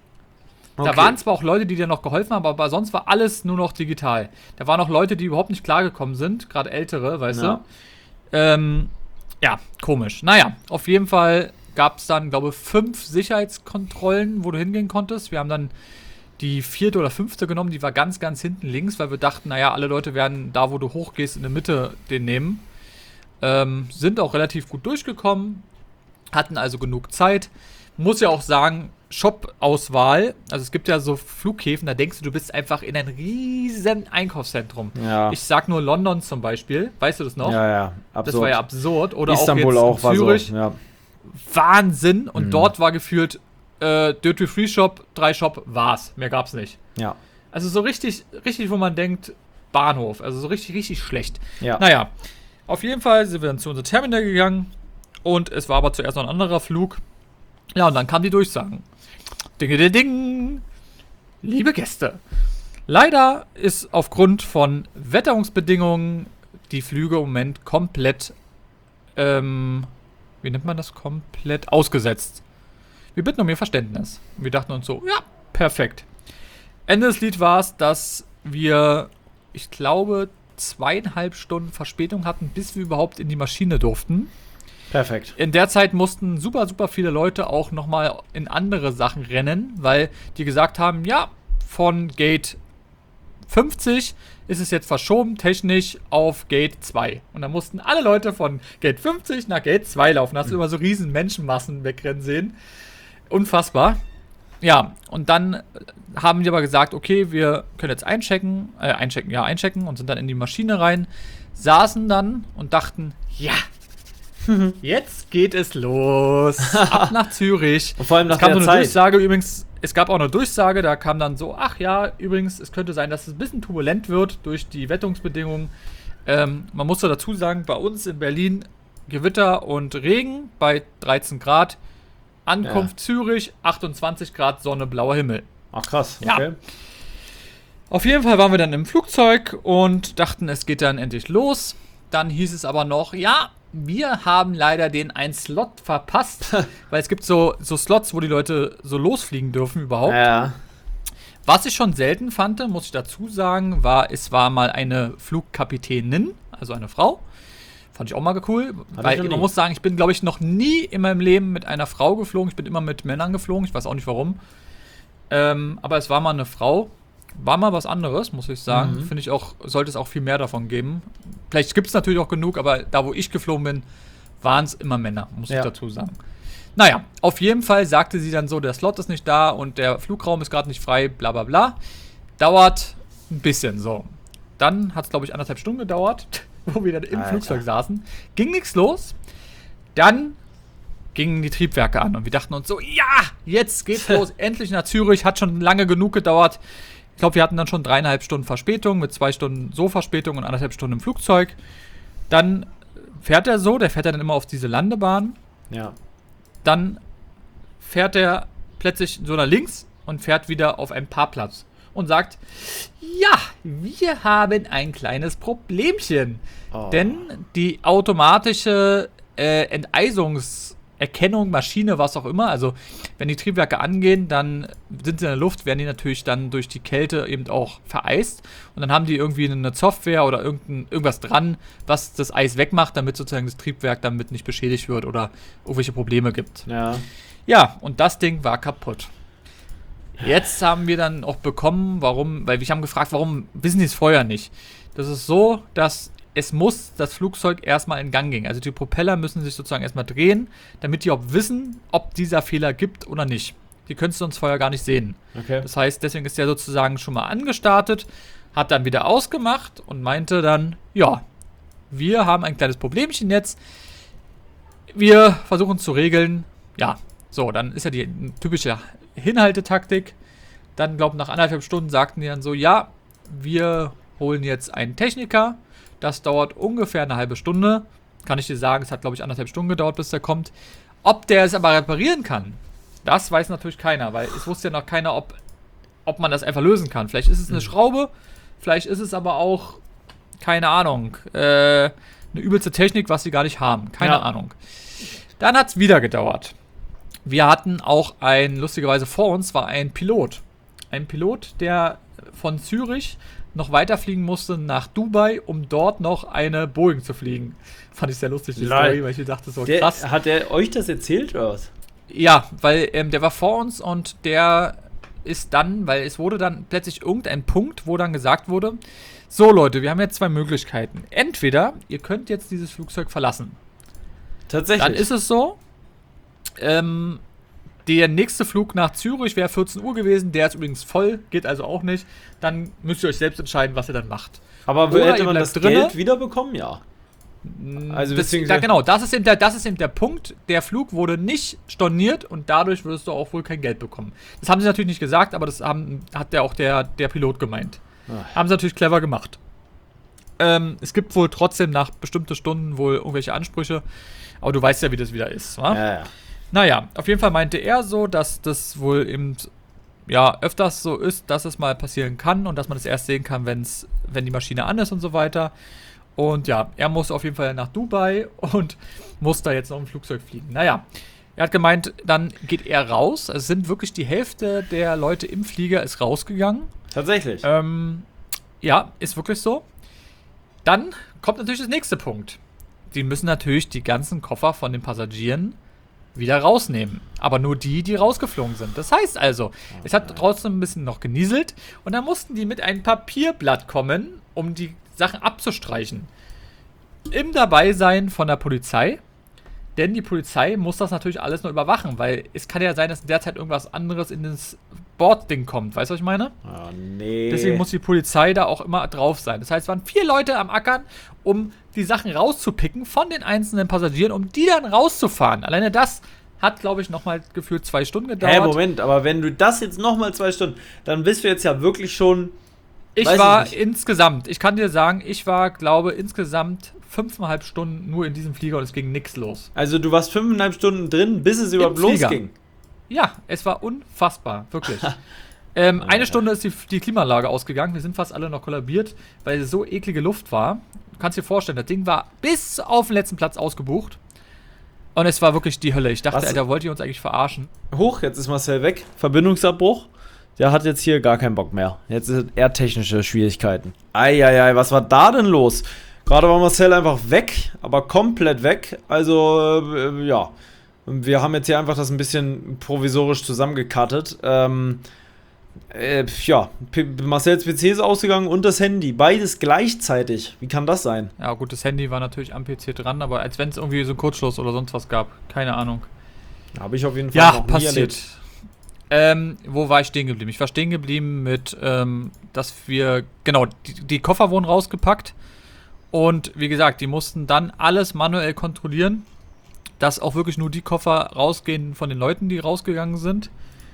Da Okay. waren zwar auch Leute, die dir noch geholfen haben, aber sonst war alles nur noch digital. Da waren auch Leute, die überhaupt nicht klargekommen sind, gerade ältere, weißt Ja. du. Ähm, ja, komisch. Naja, auf jeden Fall gab es dann, glaube ich, fünf Sicherheitskontrollen, wo du hingehen konntest. Wir haben dann die vierte oder fünfte genommen, die war ganz, ganz hinten links, weil wir dachten, naja, alle Leute werden da, wo du hochgehst, in der Mitte den nehmen. Ähm, sind auch relativ gut durchgekommen, hatten also genug Zeit. Muss ja auch sagen, Shop-Auswahl, also es gibt ja so Flughäfen, da denkst du, du bist einfach in ein riesen Einkaufszentrum. Ja. Ich sag nur London zum Beispiel, weißt du das noch? Ja, ja. Das war ja absurd. Oder Istanbul auch auch, jetzt war in Zürich. so. Ja. Wahnsinn. Und Mhm. dort war gefühlt äh, Duty Free Shop, drei Shop, war's. Mehr gab's nicht. Ja. Also so richtig, richtig, wo man denkt, Bahnhof. Also so richtig, richtig schlecht. Ja. Naja, auf jeden Fall sind wir dann zu unserem Terminal gegangen. Und es war aber zuerst noch ein anderer Flug. Ja, und dann kamen die Durchsagen. Dinge, ding, ding. Liebe Gäste, leider ist aufgrund von Wetterungsbedingungen die Flüge im Moment komplett, ähm, wie nennt man das, komplett ausgesetzt. Wir bitten um Ihr Verständnis. Und wir dachten uns so, ja, perfekt. Ende des Lieds war es, dass wir, ich glaube, zweieinhalb Stunden Verspätung hatten, bis wir überhaupt in die Maschine durften. Perfekt. In der Zeit mussten super, super viele Leute auch nochmal in andere Sachen rennen, weil die gesagt haben, ja, von Gate fünfzig ist es jetzt verschoben, technisch auf Gate zwei. Und dann mussten alle Leute von Gate fünfzig nach Gate zwei laufen. Da hast du immer so riesen Menschenmassen wegrennen sehen. Unfassbar. Ja, und dann haben die aber gesagt, okay, wir können jetzt einchecken, äh, einchecken, ja, einchecken und sind dann in die Maschine rein, saßen dann und dachten, ja, jetzt geht es los. Ab nach Zürich. Und vor allem nach Es kam der so eine Zeit. Durchsage übrigens, es gab auch eine Durchsage, da kam dann so, ach ja, übrigens, es könnte sein, dass es ein bisschen turbulent wird durch die Wetterungsbedingungen. Ähm, man muss da dazu sagen, bei uns in Berlin Gewitter und Regen bei dreizehn Grad. Ankunft Zürich, achtundzwanzig Grad, Sonne, blauer Himmel. Ach krass, Ja. okay. Auf jeden Fall waren wir dann im Flugzeug und dachten, es geht dann endlich los. Dann hieß es aber noch, ja, wir haben leider den einen Slot verpasst, weil es gibt so, so Slots, wo die Leute so losfliegen dürfen überhaupt. Ja. Was ich schon selten fand, muss ich dazu sagen, war, es war mal eine Flugkapitänin, also eine Frau. Fand ich auch mal cool, Hatte weil ich noch man nie. muss sagen, ich bin, glaube ich, noch nie in meinem Leben mit einer Frau geflogen. Ich bin immer mit Männern geflogen, ich weiß auch nicht warum. Ähm, aber es war mal eine Frau. War mal was anderes, muss ich sagen. Mhm. Finde ich auch, sollte es auch viel mehr davon geben. Vielleicht gibt es natürlich auch genug, aber da, wo ich geflogen bin, waren es immer Männer, muss Ja. ich dazu sagen. Naja, auf jeden Fall sagte sie dann so, der Slot ist nicht da und der Flugraum ist gerade nicht frei, bla bla bla. Dauert ein bisschen so. Dann hat es, glaube ich, anderthalb Stunden gedauert, wo wir dann im Alter. Flugzeug saßen. Ging nichts los. Dann gingen die Triebwerke an und wir dachten uns so, ja, jetzt geht's los, endlich nach Zürich, hat schon lange genug gedauert. Ich glaube, wir hatten dann schon dreieinhalb Stunden Verspätung, mit zwei Stunden so Verspätung und anderthalb Stunden im Flugzeug. Dann fährt er so, der fährt dann immer auf diese Landebahn. Ja. Dann fährt er plötzlich so nach links und fährt wieder auf einen Parkplatz und sagt, ja, wir haben ein kleines Problemchen. Oh. Denn die automatische äh, Enteisungserkennung, Maschine, was auch immer, also wenn die Triebwerke angehen, dann sind sie in der Luft, werden die natürlich dann durch die Kälte eben auch vereist. Und dann haben die irgendwie eine Software oder irgendein, irgendwas dran, was das Eis wegmacht, damit sozusagen das Triebwerk damit nicht beschädigt wird oder irgendwelche Probleme gibt. Ja. Ja, und das Ding war kaputt. Jetzt haben wir dann auch bekommen, warum, weil wir haben gefragt, warum wissen die es vorher nicht? Das ist so, dass es muss das Flugzeug erstmal in Gang gehen. Also die Propeller müssen sich sozusagen erstmal drehen, damit die auch wissen, ob dieser Fehler gibt oder nicht. Die können es sonst vorher gar nicht sehen. Okay. Das heißt, deswegen ist der sozusagen schon mal angestartet, hat dann wieder ausgemacht und meinte dann, ja, wir haben ein kleines Problemchen jetzt. Wir versuchen es zu regeln. Ja, so, dann ist ja die typische Hinhaltetaktik. Dann, glaube ich, nach anderthalb Stunden sagten die dann so, ja, wir holen jetzt einen Techniker. Das dauert ungefähr eine halbe Stunde. Kann ich dir sagen, es hat, glaube ich, anderthalb Stunden gedauert, bis der kommt. Ob der es aber reparieren kann, das weiß natürlich keiner, weil es wusste ja noch keiner, ob ob man das einfach lösen kann. Vielleicht ist es eine Mhm. Schraube, vielleicht ist es aber auch, keine Ahnung, äh, eine übelste Technik, was sie gar nicht haben. Keine Ja. Ahnung. Dann hat es wieder gedauert. Wir hatten auch ein, lustigerweise vor uns war ein Pilot. Ein Pilot, der von Zürich noch weiterfliegen musste nach Dubai, um dort noch eine Boeing zu fliegen. Fand ich sehr lustig, die Lol. Story, weil ich mir dachte, so Der, krass. hat der euch das erzählt oder was? Ja, weil ähm, der war vor uns und der ist dann, weil es wurde dann plötzlich irgendein Punkt, wo dann gesagt wurde, so Leute, wir haben jetzt zwei Möglichkeiten. Entweder ihr könnt jetzt dieses Flugzeug verlassen. Tatsächlich. Dann ist es so, ähm, der nächste Flug nach Zürich wäre vierzehn Uhr gewesen, der ist übrigens voll, geht also auch nicht. Dann müsst ihr euch selbst entscheiden, was ihr dann macht. Aber Oder hätte ihr man bleibt das drinne. Geld wiederbekommen? Ja. Also das, beziehungsweise- da, genau, das ist, eben der, das ist eben der Punkt. Der Flug wurde nicht storniert und dadurch würdest du auch wohl kein Geld bekommen. Das haben sie natürlich nicht gesagt, aber das haben, hat ja auch der, der Pilot gemeint. Ach. Haben sie natürlich clever gemacht. Ähm, es gibt wohl trotzdem nach bestimmten Stunden wohl irgendwelche Ansprüche, aber du weißt ja, wie das wieder ist, wa? Ja, ja. Naja, auf jeden Fall meinte er so, dass das wohl eben ja öfters so ist, dass es mal passieren kann und dass man das erst sehen kann, wenn's, wenn die Maschine an ist und so weiter. Und ja, er muss auf jeden Fall nach Dubai und muss da jetzt noch im Flugzeug fliegen. Naja, er hat gemeint, dann geht er raus. Es sind wirklich die Hälfte der Leute im Flieger ist rausgegangen. Tatsächlich. Ähm, ja, ist wirklich so. Dann kommt natürlich das nächste Punkt. Die müssen natürlich die ganzen Koffer von den Passagieren wieder rausnehmen. Aber nur die, die rausgeflogen sind. Das heißt also, es hat trotzdem ein bisschen noch genieselt und dann mussten die mit einem Papierblatt kommen, um die Sachen abzustreichen. Im Dabeisein von der Polizei. Denn die Polizei muss das natürlich alles nur überwachen, weil es kann ja sein, dass derzeit irgendwas anderes in das Bordding kommt. Weißt du, was ich meine? Oh, nee. Deswegen muss die Polizei da auch immer drauf sein. Das heißt, es waren vier Leute am Ackern, um die Sachen rauszupicken von den einzelnen Passagieren, um die dann rauszufahren. Alleine das hat, glaube ich, nochmal gefühlt zwei Stunden gedauert. Hä, Moment, aber wenn du das jetzt nochmal zwei Stunden, dann bist du jetzt ja wirklich schon. Ich weiß war ich nicht. insgesamt, ich kann dir sagen, ich war, glaube insgesamt fünfeinhalb Stunden nur in diesem Flieger und es ging nichts los. Also du warst fünfeinhalb Stunden drin, bis es überhaupt Flieger. losging. Ja, es war unfassbar, wirklich. ähm, eine Stunde ist die, die Klimaanlage ausgegangen. Wir sind fast alle noch kollabiert, weil es so eklige Luft war. Du kannst dir vorstellen, das Ding war bis auf den letzten Platz ausgebucht. Und es war wirklich die Hölle. Ich dachte, Was? Alter, wollt ihr uns eigentlich verarschen? Hoch, jetzt ist Marcel weg. Verbindungsabbruch. Der hat jetzt hier gar keinen Bock mehr. Jetzt sind eher technische Schwierigkeiten. Eieiei, was war da denn los? Gerade war Marcel einfach weg, aber komplett weg. Also, äh, ja. Wir haben jetzt hier einfach das ein bisschen provisorisch zusammengekattet. Ähm, äh, ja, P Marcels P C ist ausgegangen und das Handy. Beides gleichzeitig. Wie kann das sein? Ja, gut, das Handy war natürlich am P C dran, aber als wenn es irgendwie so einen Kurzschluss oder sonst was gab. Keine Ahnung. Habe ich auf jeden Fall Ja, noch nie passiert. erlebt. Ähm, wo war ich stehen geblieben? Ich war stehen geblieben mit, ähm, dass wir, genau, die, die Koffer wurden rausgepackt. Und wie gesagt, die mussten dann alles manuell kontrollieren, dass auch wirklich nur die Koffer rausgehen von den Leuten, die rausgegangen sind.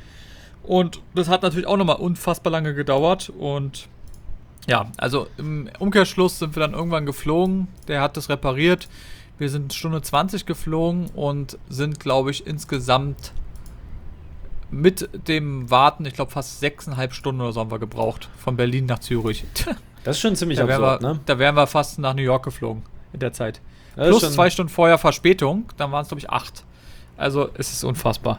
Und das hat natürlich auch nochmal unfassbar lange gedauert. Und ja, also im Umkehrschluss sind wir dann irgendwann geflogen. Der hat das repariert. Wir sind Stunde zwanzig geflogen und sind, glaube ich, insgesamt mit dem Warten, ich glaube, fast sechseinhalb Stunden oder so haben wir gebraucht. Von Berlin nach Zürich. Das ist schon ziemlich Da wären, absurd, wir, ne? da wären wir fast nach New York geflogen in der Zeit. Das ist Plus schon- zwei Stunden vorher Verspätung, dann waren es, glaube ich, acht. Also es ist unfassbar.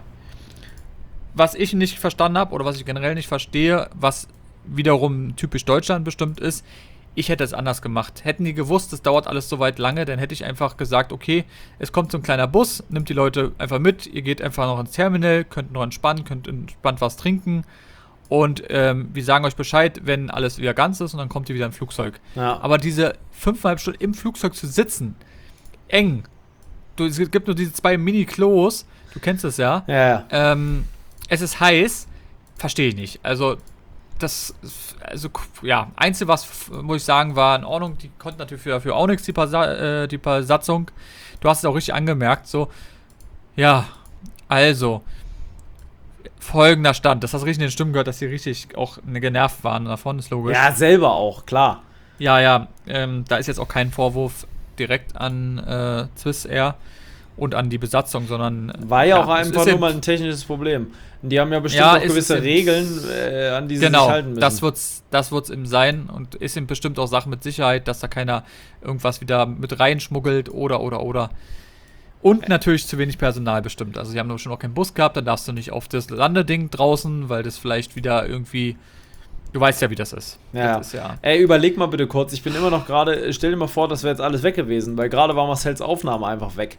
Was ich nicht verstanden habe oder was ich generell nicht verstehe, was wiederum typisch Deutschland bestimmt ist, ich hätte es anders gemacht. Hätten die gewusst, es dauert alles so weit lange, dann hätte ich einfach gesagt, okay, es kommt so ein kleiner Bus, nimmt die Leute einfach mit, ihr geht einfach noch ins Terminal, könnt noch entspannen, könnt entspannt was trinken und ähm, wir sagen euch Bescheid, wenn alles wieder ganz ist und dann kommt ihr wieder im Flugzeug. Ja. Aber diese fünfeinhalb Stunden im Flugzeug zu sitzen, eng, du, es gibt nur diese zwei Mini-Klos, du kennst es ja, Ja, ja. ähm, es ist heiß, verstehe ich nicht. Also, das, also, ja, Einzige, was, muss ich sagen, war in Ordnung. Die konnten natürlich dafür auch nichts, die, Pasa äh, die Besatzung. Du hast es auch richtig angemerkt, so. Ja, also, folgender Stand. Das hast du richtig in den Stimmen gehört, dass die richtig auch ne, genervt waren davon, ist logisch. Ja, selber auch, klar. Ja, ja, ähm, da ist jetzt auch kein Vorwurf direkt an äh, Swiss Air und an die Besatzung, sondern war ja, ja auch es einfach nur mal ein technisches Problem. Die haben ja bestimmt ja, auch gewisse Regeln, äh, an die sie genau, sich halten müssen. Genau, das wird's, das wird's eben sein und ist eben bestimmt auch Sache mit Sicherheit, dass da keiner irgendwas wieder mit reinschmuggelt oder, oder, oder. Und natürlich zu wenig Personal bestimmt. Also sie haben schon noch keinen Bus gehabt, dann darfst du nicht auf das Landeding draußen, weil das vielleicht wieder irgendwie, du weißt ja, wie das ist. Ja, das ist ja Ey, überleg mal bitte kurz, ich bin immer noch gerade, stell dir mal vor, das wäre jetzt alles weg gewesen, weil gerade war Marcells Aufnahme einfach weg.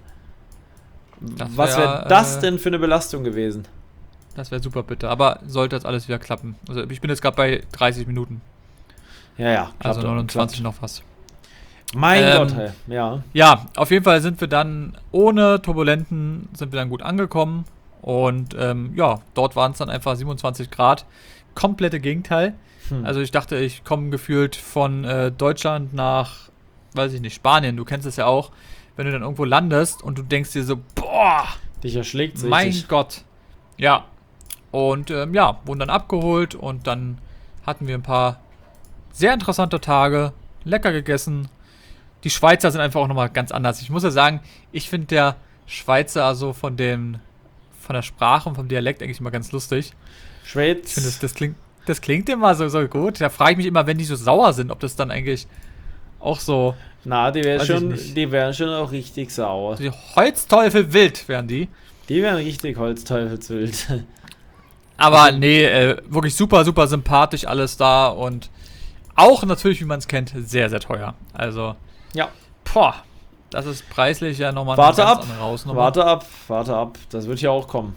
Das Was wär, wäre das äh, denn für eine Belastung gewesen? Das wäre super bitte, aber sollte jetzt alles wieder klappen. Also ich bin jetzt gerade bei dreißig Minuten. Ja, ja. Also neunundzwanzig noch was. Mein ähm, Gott, hey. Ja. Ja, auf jeden Fall sind wir dann ohne Turbulenten, sind wir dann gut angekommen. Und ähm, ja, dort waren es dann einfach siebenundzwanzig Grad. Komplette Gegenteil. Hm. Also ich dachte, ich komme gefühlt von äh, Deutschland nach, weiß ich nicht, Spanien. Du kennst es ja auch. Wenn du dann irgendwo landest und du denkst dir so, boah, dich erschlägt sich. Mein Gott. Ja. Und ähm, ja, wurden dann abgeholt und dann hatten wir ein paar sehr interessante Tage, lecker gegessen. Die Schweizer sind einfach auch nochmal ganz anders. Ich muss ja sagen, ich finde der Schweizer also von dem, von der Sprache und vom Dialekt eigentlich immer ganz lustig. Schweiz. Ich finde, das, das, klingt, das klingt immer so, so gut. Da frage ich mich immer, wenn die so sauer sind, ob das dann eigentlich auch so... Na, die wären Weiß ich schon, nicht. die wären schon auch richtig sauer. Die Holzteufel wild wären die. Die wären richtig Holzteufelswild. Aber nee, äh, wirklich super, super sympathisch alles da und auch natürlich, wie man es kennt, sehr, sehr teuer. Also, Ja. boah, das ist preislich ja nochmal Warte eine ab, ganz andere Hausnummer. warte ab, warte ab. Das wird ja auch kommen.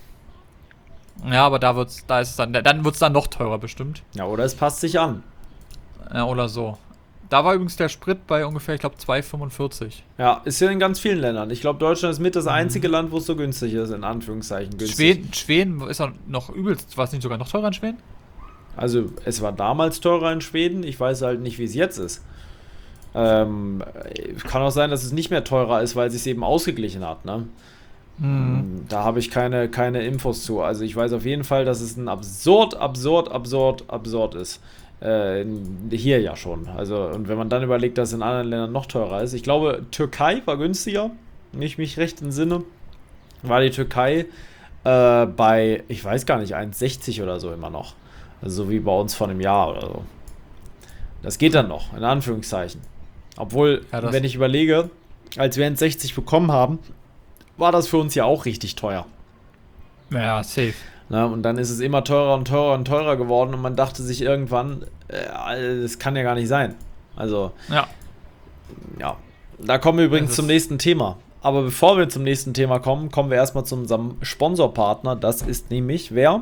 Ja, aber da wird's, da ist es dann, dann wird's dann noch teurer bestimmt. Ja, oder es passt sich an. Ja, oder so. Da war übrigens der Sprit bei ungefähr, ich glaube, zwei fünfundvierzig. Ja, ist ja in ganz vielen Ländern. Ich glaube, Deutschland ist mit das Mhm. einzige Land, wo es so günstig ist, in Anführungszeichen günstig. Schweden, Schweden ist auch noch übelst, war es nicht sogar noch teurer in Schweden? Also, es war damals teurer in Schweden. Ich weiß halt nicht, wie es jetzt ist. Ähm, kann auch sein, dass es nicht mehr teurer ist, weil es sich eben ausgeglichen hat, ne? Mhm. Da habe ich keine, keine Infos zu. Also ich weiß auf jeden Fall, dass es ein absurd, absurd, absurd, absurd ist. Äh, hier ja schon. Also, und wenn man dann überlegt, dass es in anderen Ländern noch teurer ist. Ich glaube, Türkei war günstiger. Wenn ich mich recht entsinne, war die Türkei äh, bei, ich weiß gar nicht, eins sechzig oder so immer noch. Also so wie bei uns vor einem Jahr oder so. Das geht dann noch, in Anführungszeichen. Obwohl, Ja, das- wenn ich überlege, als wir eins sechzig bekommen haben, war das für uns ja auch richtig teuer. Ja, safe. Na, und dann ist es immer teurer und teurer und teurer geworden und man dachte sich irgendwann, äh, das kann ja gar nicht sein. Also, Ja. ja. Da kommen wir übrigens Das zum ist- nächsten Thema. Aber bevor wir zum nächsten Thema kommen, kommen wir erstmal zu unserem Sponsorpartner. Das ist nämlich wer?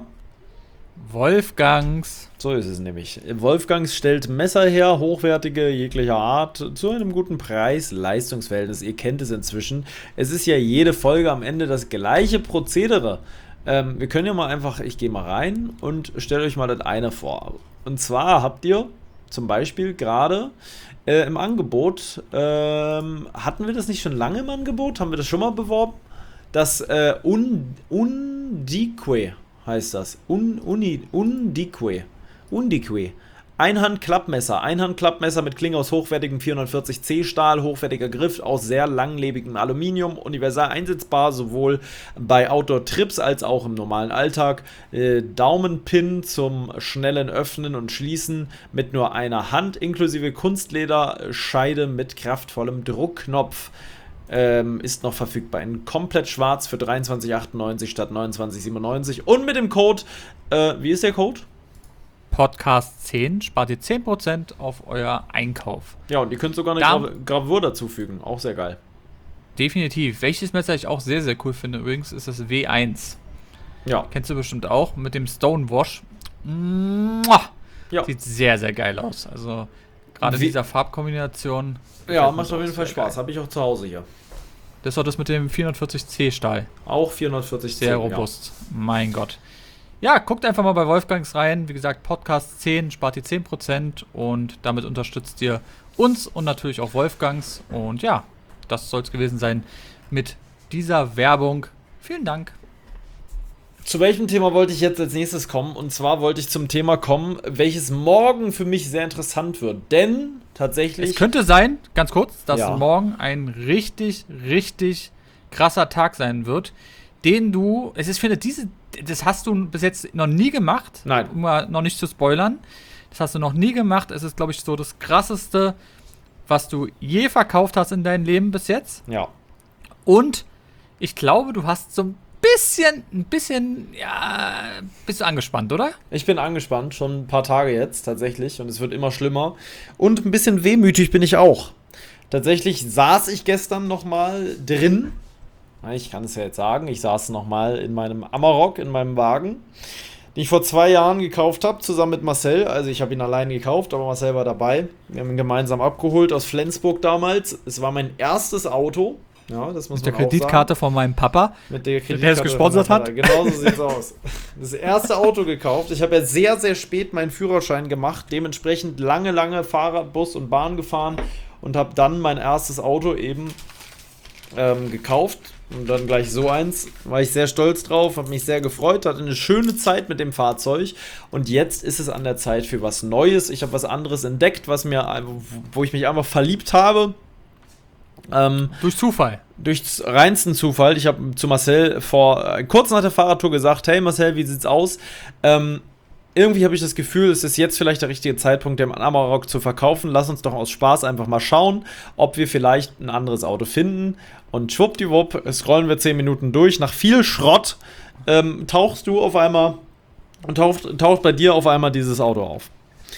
Wolfgangs. So ist es nämlich. Wolfgangs stellt Messer her, hochwertige jeglicher Art, zu einem guten Preis-Leistungsverhältnis. Ihr kennt es inzwischen. Es ist ja jede Folge am Ende das gleiche Prozedere. Ähm, wir können ja mal einfach, ich gehe mal rein und stelle euch mal das eine vor. Und zwar habt ihr zum Beispiel gerade äh, im Angebot, ähm, hatten wir das nicht schon lange im Angebot? Haben wir das schon mal beworben? Das äh, Un Undique heißt das. Un, uni, Undique. Undique. Einhand-Klappmesser. Einhand-Klappmesser mit Klinge aus hochwertigem vierhundertvierzig C Stahl, hochwertiger Griff aus sehr langlebigem Aluminium, universal einsetzbar, sowohl bei Outdoor-Trips als auch im normalen Alltag. Äh, Daumenpin zum schnellen Öffnen und Schließen mit nur einer Hand, inklusive Kunstlederscheide mit kraftvollem Druckknopf. Ähm, ist noch verfügbar in komplett schwarz für dreiundzwanzig achtundneunzig statt neunundzwanzig siebenundneunzig und mit dem Code, äh, wie ist der Code? Podcast zehn spart ihr zehn Prozent auf euer Einkauf. Ja, und ihr könnt sogar eine Da- Gra Gravur dazufügen, auch sehr geil. Definitiv. Welches Messer ich auch sehr, sehr cool finde übrigens, ist das W eins. Ja, Kennst du bestimmt auch, mit dem Stonewash. Mua! ja, Sieht sehr, sehr geil aus. Also gerade Wie- dieser Farbkombination. ja, gefällt mir macht auf auch jeden Fall sehr Spaß, geil. habe ich auch zu Hause hier. Das war das mit dem vierhundertvierzig C Stahl. Auch vierhundertvierzig Sehr Zoll, robust. Mein Gott. Ja, guckt einfach mal bei Wolfgangs rein. Wie gesagt, Podcast zehn spart ihr zehn Prozent und damit unterstützt ihr uns und natürlich auch Wolfgangs. Und ja, das soll es gewesen sein mit dieser Werbung. Vielen Dank. Zu welchem Thema wollte ich jetzt als nächstes kommen? Und zwar wollte ich zum Thema kommen, welches morgen für mich sehr interessant wird. Denn tatsächlich... Es könnte sein, ganz kurz, dass Ja. morgen ein richtig, richtig krasser Tag sein wird, den du, es ist, finde diese, das hast du bis jetzt noch nie gemacht. Nein. Um mal noch nicht zu spoilern. Das hast du noch nie gemacht. Es ist, glaube ich, so das krasseste, was du je verkauft hast in deinem Leben bis jetzt. Ja. Und ich glaube, du hast so ein bisschen, ein bisschen, ja, bist du angespannt, oder? Ich bin angespannt, schon ein paar Tage jetzt tatsächlich und es wird immer schlimmer. Und ein bisschen wehmütig bin ich auch. Tatsächlich saß ich gestern noch mal drin. Ich kann es ja jetzt sagen, ich saß noch mal in meinem Amarok, in meinem Wagen, den ich vor zwei Jahren gekauft habe, zusammen mit Marcel. Also ich habe ihn allein gekauft, aber Marcel war dabei. Wir haben ihn gemeinsam abgeholt aus Flensburg damals. Es war mein erstes Auto. Ja, das muss mit der man auch Kreditkarte sagen. von meinem Papa, mit der Kreditkarte, der es gesponsert hat. Genau so sieht's aus. Das erste Auto gekauft. Ich habe ja sehr, sehr spät meinen Führerschein gemacht. Dementsprechend lange, lange Fahrrad, Bus und Bahn gefahren und habe dann mein erstes Auto eben ähm, gekauft. Und dann gleich so eins. War ich sehr stolz drauf, habe mich sehr gefreut, hatte eine schöne Zeit mit dem Fahrzeug. Und jetzt ist es an der Zeit für was Neues. Ich habe was anderes entdeckt, was mir, wo ich mich einfach verliebt habe. Ähm, durch Zufall. Durch reinsten Zufall. Ich habe zu Marcel vor äh, kurz nach der Fahrradtour gesagt, hey Marcel, wie sieht's aus? Ähm, irgendwie habe ich das Gefühl, es ist jetzt vielleicht der richtige Zeitpunkt, den Amarok zu verkaufen. Lass uns doch aus Spaß einfach mal schauen, ob wir vielleicht ein anderes Auto finden. Und schwuppdiwupp, scrollen wir zehn Minuten durch. Nach viel Schrott ähm, tauchst du auf einmal und taucht, taucht bei dir auf einmal dieses Auto auf.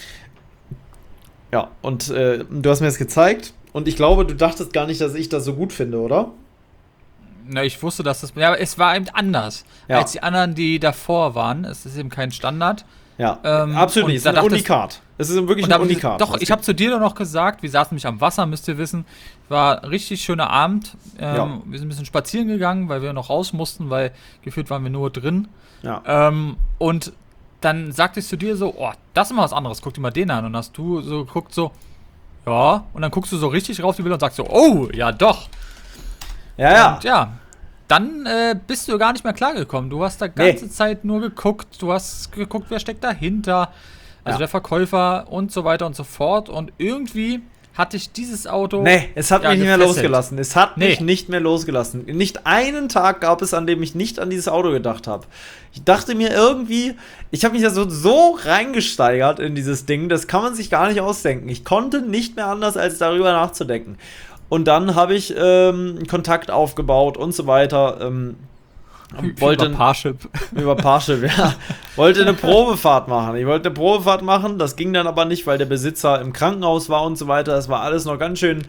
Ja, und äh, du hast mir das gezeigt. Und ich glaube, du dachtest gar nicht, dass ich das so gut finde, oder? Na, ich wusste, dass das. Ja, aber es war eben anders Ja. als die anderen, die davor waren. Es ist eben kein Standard. Ja, Ähm, absolut und nicht. Es da ist ein dachtest- Unikat. Es ist wirklich Und ein da- Unikat. Doch, was ich habe zu dir doch noch gesagt, wir saßen nämlich am Wasser, müsst ihr wissen. War ein richtig schöner Abend. Ähm, Ja. Wir sind ein bisschen spazieren gegangen, weil wir noch raus mussten, weil gefühlt waren wir nur drin. Ja. Ähm, und dann sagte ich zu dir so, oh, das ist mal was anderes, guck dir mal den an. Und hast du so geguckt so, ja, und dann guckst du so richtig rauf die Bilder und sagst so, oh, ja doch. Ja, ja. Und ja, dann äh, bist du gar nicht mehr klargekommen. Du hast da ganze Nee. Zeit nur geguckt, du hast geguckt, wer steckt dahinter. Also Ja. der Verkäufer und so weiter und so fort. Und irgendwie hatte ich dieses Auto. Nee, es hat ja, mich nicht mehr gefesselt. losgelassen. Es hat Nee. mich nicht mehr losgelassen. Nicht einen Tag gab es, an dem ich nicht an dieses Auto gedacht habe. Ich dachte mir irgendwie, ich habe mich ja so, so reingesteigert in dieses Ding, das kann man sich gar nicht ausdenken. Ich konnte nicht mehr anders, als darüber nachzudenken. Und dann habe ich ähm, Kontakt aufgebaut und so weiter. Ähm, wollte Über Parship. über Parship, ja. Wollte eine Probefahrt machen. Ich wollte eine Probefahrt machen, das ging dann aber nicht, weil der Besitzer im Krankenhaus war und so weiter. Das war alles noch ganz schön,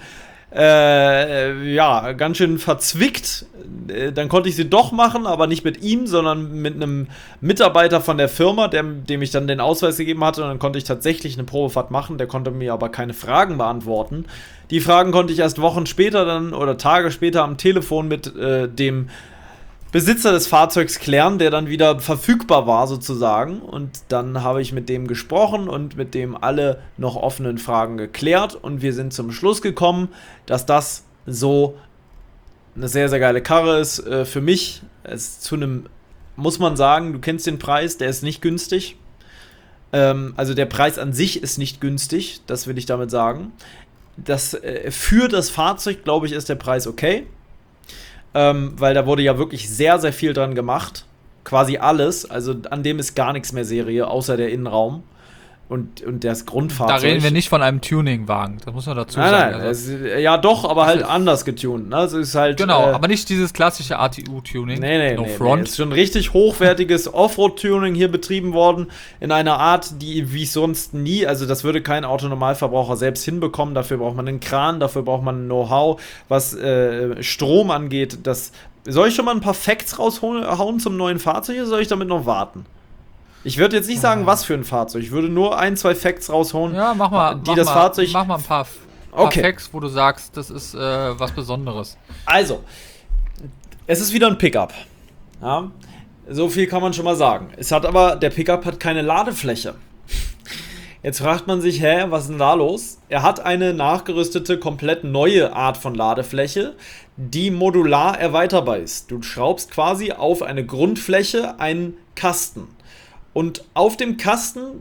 äh, ja, ganz schön verzwickt. Äh, Dann konnte ich sie doch machen, aber nicht mit ihm, sondern mit einem Mitarbeiter von der Firma, dem, dem ich dann den Ausweis gegeben hatte. Und dann konnte ich tatsächlich eine Probefahrt machen. Der konnte mir aber keine Fragen beantworten. Die Fragen konnte ich erst Wochen später dann oder Tage später am Telefon mit äh, dem Besitzer des Fahrzeugs klären, der dann wieder verfügbar war sozusagen. Und dann habe ich mit dem gesprochen und mit dem alle noch offenen Fragen geklärt. Und wir sind zum Schluss gekommen, dass das so eine sehr, sehr geile Karre ist. Äh, für mich, es zu einem, muss man sagen, du kennst den Preis, der ist nicht günstig. Ähm, also der Preis an sich ist nicht günstig, das will ich damit sagen. Das, äh, für das Fahrzeug, glaube ich, ist der Preis okay. Ähm, weil da wurde ja wirklich sehr, sehr viel dran gemacht. Quasi alles. Also an dem ist gar nichts mehr Serie, außer der Innenraum und, und das Grundfahrzeug. Da reden wir nicht von einem Tuning-Wagen, das muss man dazu Nein, sagen. nein, also. es, ja doch, aber halt Also- anders getunt. Ne? Also es ist halt, Genau, äh, aber nicht dieses klassische A T U-Tuning. Nee, nee, no nee, front. nee. Es ist schon richtig hochwertiges Offroad-Tuning hier betrieben worden. In einer Art, die wie sonst nie, also das würde kein Autonormalverbraucher selbst hinbekommen. Dafür braucht man einen Kran, dafür braucht man ein Know-how, was äh, Strom angeht. Das, soll ich schon mal ein paar Facts raushauen zum neuen Fahrzeug oder soll ich damit noch warten? Ich würde jetzt nicht sagen, was für ein Fahrzeug. Ich würde nur ein, zwei Facts raushauen, Ja, mach mal, die mach das mal, Fahrzeug... mach mal ein paar, paar Okay. Facts, wo du sagst, das ist äh, was Besonderes. Also, es ist wieder ein Pickup. Ja, so viel kann man schon mal sagen. Es hat aber, der Pickup hat keine Ladefläche. Jetzt fragt man sich, hä, was ist denn da los? Er hat eine nachgerüstete, komplett neue Art von Ladefläche, die modular erweiterbar ist. Du schraubst quasi auf eine Grundfläche einen Kasten. Und auf dem Kasten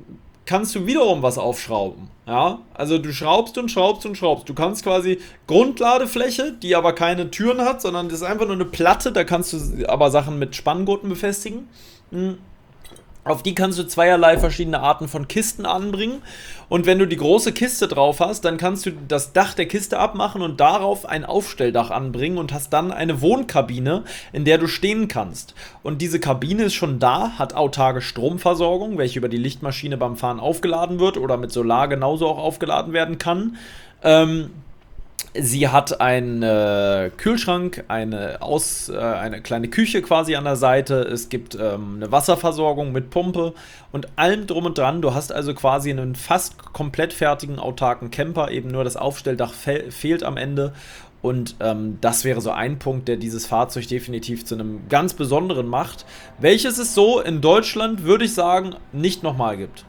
kannst du wiederum was aufschrauben. Ja, also du schraubst und schraubst und schraubst. Du kannst quasi Grundladefläche, die aber keine Türen hat, sondern das ist einfach nur eine Platte, da kannst du aber Sachen mit Spanngurten befestigen. Hm. Auf die kannst du zweierlei verschiedene Arten von Kisten anbringen. Und wenn du die große Kiste drauf hast, dann kannst du das Dach der Kiste abmachen und darauf ein Aufstelldach anbringen und hast dann eine Wohnkabine, in der du stehen kannst. Und diese Kabine ist schon da, hat autarke Stromversorgung, welche über die Lichtmaschine beim Fahren aufgeladen wird oder mit Solar genauso auch aufgeladen werden kann. Ähm... Sie hat einen äh, Kühlschrank, eine, Aus, äh, eine kleine Küche quasi an der Seite. Es gibt ähm, eine Wasserversorgung mit Pumpe und allem drum und dran. Du hast also quasi einen fast komplett fertigen, autarken Camper. Eben nur das Aufstelldach fe- fehlt am Ende. Und ähm, das wäre so ein Punkt, der dieses Fahrzeug definitiv zu einem ganz besonderen macht. Welches es so in Deutschland, würde ich sagen, nicht nochmal gibt.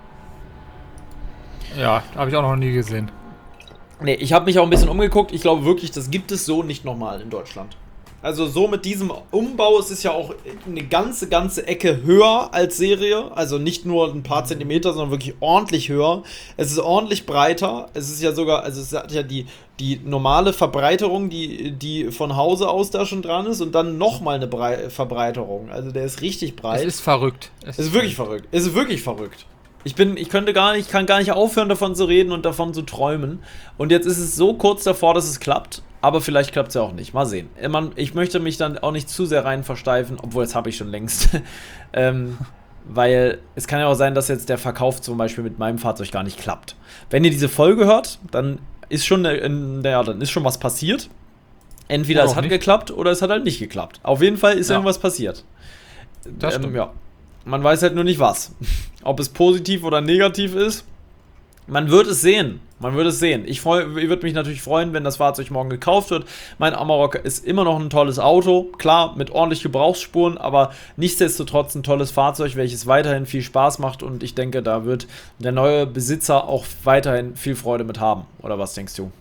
Ja, habe ich auch noch nie gesehen. Nee, ich habe mich auch ein bisschen umgeguckt. Ich glaube wirklich, das gibt es so nicht nochmal in Deutschland. Also so mit diesem Umbau, es ist ja auch eine ganze, ganze Ecke höher als Serie. Also nicht nur ein paar Zentimeter, sondern wirklich ordentlich höher. Es ist ordentlich breiter. Es ist ja sogar, also es hat ja die, die normale Verbreiterung, die, die von Hause aus da schon dran ist. Und dann nochmal eine Brei- Verbreiterung. Also der ist richtig breit. Es ist verrückt. Es ist wirklich verrückt. Es ist wirklich verrückt. Ich bin, ich könnte gar nicht, ich kann gar nicht aufhören, davon zu reden und davon zu träumen. Und jetzt ist es so kurz davor, dass es klappt. Aber vielleicht klappt es ja auch nicht. Mal sehen. Ich möchte mich dann auch nicht zu sehr rein versteifen, obwohl das habe ich schon längst. ähm, weil es kann ja auch sein, dass jetzt der Verkauf zum Beispiel mit meinem Fahrzeug gar nicht klappt. Wenn ihr diese Folge hört, dann ist schon, ja, dann ist schon was passiert. Entweder es hat nicht geklappt oder es hat halt nicht geklappt. Auf jeden Fall ist ja irgendwas passiert. Das stimmt. Ähm, ja. Man weiß halt nur nicht was. Ob es positiv oder negativ ist, man wird es sehen. Man wird es sehen. Ich, freu, ich würde mich natürlich freuen, wenn das Fahrzeug morgen gekauft wird. Mein Amarok ist immer noch ein tolles Auto. Klar, mit ordentlich Gebrauchsspuren, aber nichtsdestotrotz ein tolles Fahrzeug, welches weiterhin viel Spaß macht. Und ich denke, da wird der neue Besitzer auch weiterhin viel Freude mit haben. Oder was denkst du?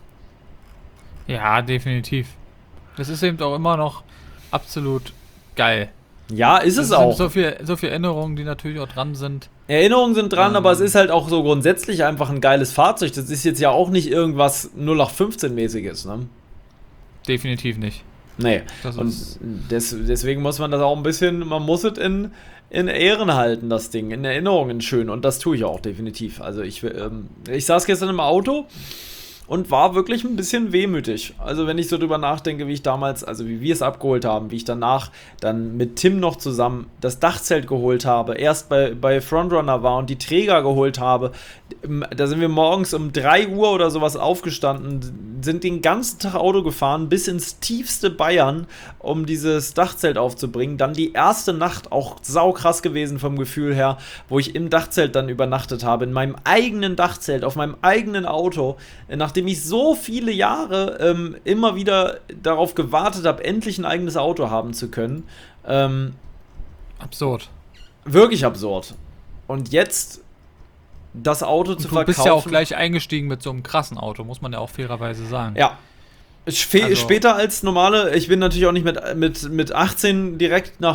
Ja, definitiv. Das ist eben auch immer noch absolut geil. Ja, ist es auch. So viel, so viele Erinnerungen, die natürlich auch dran sind. Erinnerungen sind dran, ähm. aber es ist halt auch so grundsätzlich einfach ein geiles Fahrzeug. Das ist jetzt ja auch nicht irgendwas null acht fünfzehn-mäßiges, ne? Definitiv nicht. Nee. Das und ist des, deswegen muss man das auch ein bisschen, man muss es in, in Ehren halten, das Ding, in Erinnerungen schön. Und das tue ich auch definitiv. Also ich, ähm, ich saß gestern im Auto und war wirklich ein bisschen wehmütig. Also wenn ich so drüber nachdenke, wie ich damals, also wie wir es abgeholt haben, wie ich danach dann mit Tim noch zusammen das Dachzelt geholt habe, erst bei, bei Frontrunner war und die Träger geholt habe, da sind wir morgens um drei Uhr oder sowas aufgestanden, sind den ganzen Tag Auto gefahren, bis ins tiefste Bayern, um dieses Dachzelt aufzubringen. Dann die erste Nacht, auch saukrass gewesen vom Gefühl her, wo ich im Dachzelt dann übernachtet habe, in meinem eigenen Dachzelt, auf meinem eigenen Auto, nachdem ich so viele Jahre ähm, immer wieder darauf gewartet habe, endlich ein eigenes Auto haben zu können. Ähm, absurd. Wirklich absurd. Und jetzt das Auto zu verkaufen. Du bist ja auch gleich eingestiegen mit so einem krassen Auto, muss man ja auch fairerweise sagen. Ja. Sp- also, später als normale, ich bin natürlich auch nicht mit, mit, mit achtzehn direkt nach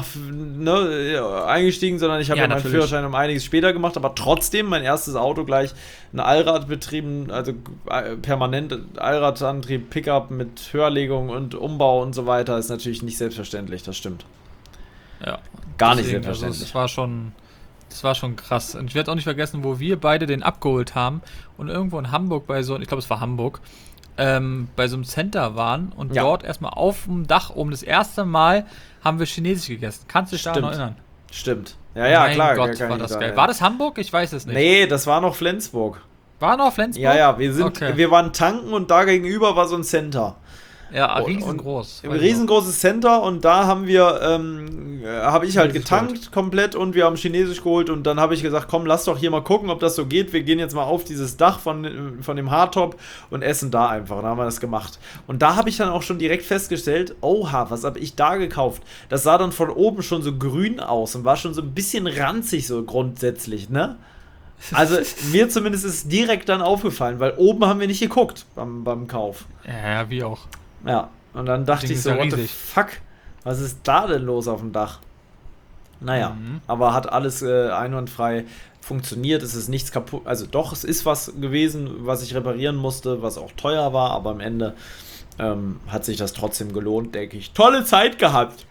ne, eingestiegen, sondern ich habe ja, ja meinen Führerschein um einiges später gemacht, aber trotzdem mein erstes Auto gleich ein Allrad betrieben, also äh, permanent Allradantrieb, Pickup mit Höherlegung und Umbau und so weiter, ist natürlich nicht selbstverständlich, das stimmt. Ja. Gar deswegen, nicht selbstverständlich. Also das war schon, das war schon krass. Und ich werde auch nicht vergessen, wo wir beide den abgeholt haben und irgendwo in Hamburg bei so, ich glaube es war Hamburg, Ähm, bei so einem Center waren und ja. dort erstmal auf dem Dach oben das erste Mal haben wir Chinesisch gegessen. Kannst du dich daran erinnern? Stimmt. Ja, ja, mein klar. Gott, war das geil. War das Hamburg? Ich weiß es nicht. Nee, das war noch Flensburg. War noch Flensburg? Ja, ja, wir sind, okay. wir waren tanken und da gegenüber war so ein Center. Ja, riesengroß. Ein riesengroßes Center und da haben wir, ähm, habe ich halt getankt geholt. komplett und wir haben Chinesisch geholt und dann habe ich gesagt, komm, lass doch hier mal gucken, ob das so geht. Wir gehen jetzt mal auf dieses Dach von, von dem Hardtop und essen da einfach. Da haben wir das gemacht. Und da habe ich dann auch schon direkt festgestellt, oha, was habe ich da gekauft? Das sah dann von oben schon so grün aus und war schon so ein bisschen ranzig so grundsätzlich, ne? Also mir zumindest ist es direkt dann aufgefallen, weil oben haben wir nicht geguckt beim, beim Kauf. Ja, wie auch. Ja, und dann dachte ich so, what the fuck, was ist da denn los auf dem Dach? Naja, Mhm. aber hat alles äh, einwandfrei funktioniert. Es ist nichts kaputt. Also doch, es ist was gewesen, was ich reparieren musste, was auch teuer war, aber am Ende ähm, hat sich das trotzdem gelohnt, denke ich. Tolle Zeit gehabt.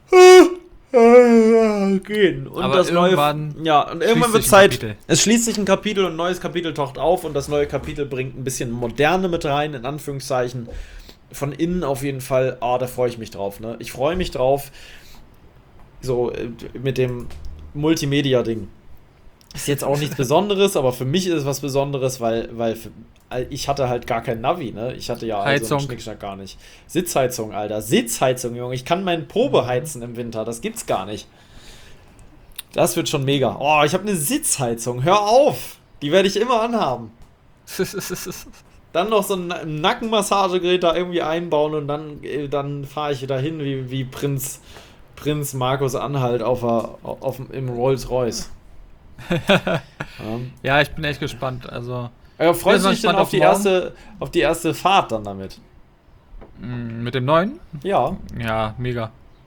Gehen. Und Aber das irgendwann neue, ja, und irgendwann schließt wird sich ein Zeit. Kapitel. Es schließt sich ein Kapitel und ein neues Kapitel taucht auf und das neue Kapitel bringt ein bisschen Moderne mit rein, in Anführungszeichen. Von innen auf jeden Fall. Ah, da freue ich mich drauf. Ne? Ich freue mich drauf. So äh, mit dem Multimedia-Ding. Ist jetzt auch nichts Besonderes, aber für mich ist es was Besonderes, weil, weil für, ich hatte halt gar kein Navi, ne? Ich hatte ja also Heizung. einen Schnickschnack gar nicht. Sitzheizung, Alter. Sitzheizung, Junge. Ich kann meinen Probe heizen im Winter. Das gibt's gar nicht. Das wird schon mega. Oh, ich habe eine Sitzheizung. Hör auf! Die werde ich immer anhaben. Dann noch so ein Nackenmassagegerät da irgendwie einbauen und dann, äh, dann fahre ich wieder hin wie, wie Prinz, Prinz Markus Anhalt auf, a, auf, im Rolls-Royce. Ja. Ja, ich bin echt gespannt. Also, Ja, freust bin du dich denn gespannt auf auf die, morgen. erste, auf die erste Fahrt dann damit? mh, mit dem neuen? Ja. Ja, mega.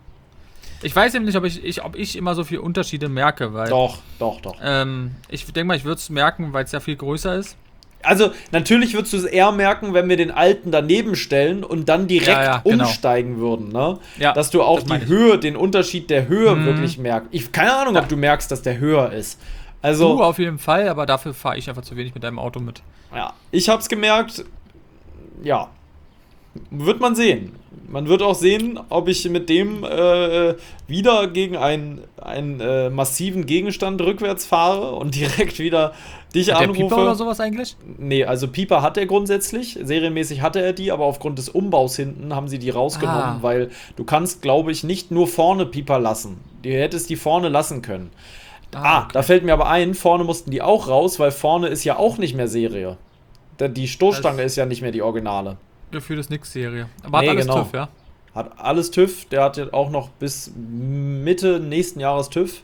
Ich weiß eben nicht, ob ich, ich, ob ich immer so viele Unterschiede merke, weil. Doch, doch, doch. Ähm, ich denke mal, ich würde es merken, weil es ja viel größer ist. Also, natürlich würdest du es eher merken, wenn wir den alten daneben stellen und dann direkt Ja, ja, genau. umsteigen würden, ne? Ja, dass du auch das meine die ich. Höhe, den Unterschied der Höhe Mhm. wirklich merkst. Ich keine Ahnung, Ja. ob du merkst, dass der höher ist. Also, Du auf jeden Fall, aber dafür fahre ich einfach zu wenig mit deinem Auto mit. ja, ich hab's gemerkt, ja. Wird man sehen. Man wird auch sehen, ob ich mit dem äh, wieder gegen einen, einen äh, massiven Gegenstand rückwärts fahre und direkt wieder dich Hat der anrufe. Pieper oder sowas eigentlich? Nee, also Pieper hat er grundsätzlich, serienmäßig hatte er die, aber aufgrund des Umbaus hinten haben sie die rausgenommen, Ah. weil du kannst, glaube ich, nicht nur vorne Pieper lassen. Du hättest die vorne lassen können. Ah, okay. da fällt mir aber ein, vorne mussten die auch raus, weil vorne ist ja auch nicht mehr Serie. Denn die Stoßstange Das- ist ja nicht mehr die Originale. Gefühl ist nix Serie. Aber Nee, hat alles genau. TÜV, ja? Hat alles TÜV, der hat jetzt auch noch bis Mitte nächsten Jahres TÜV.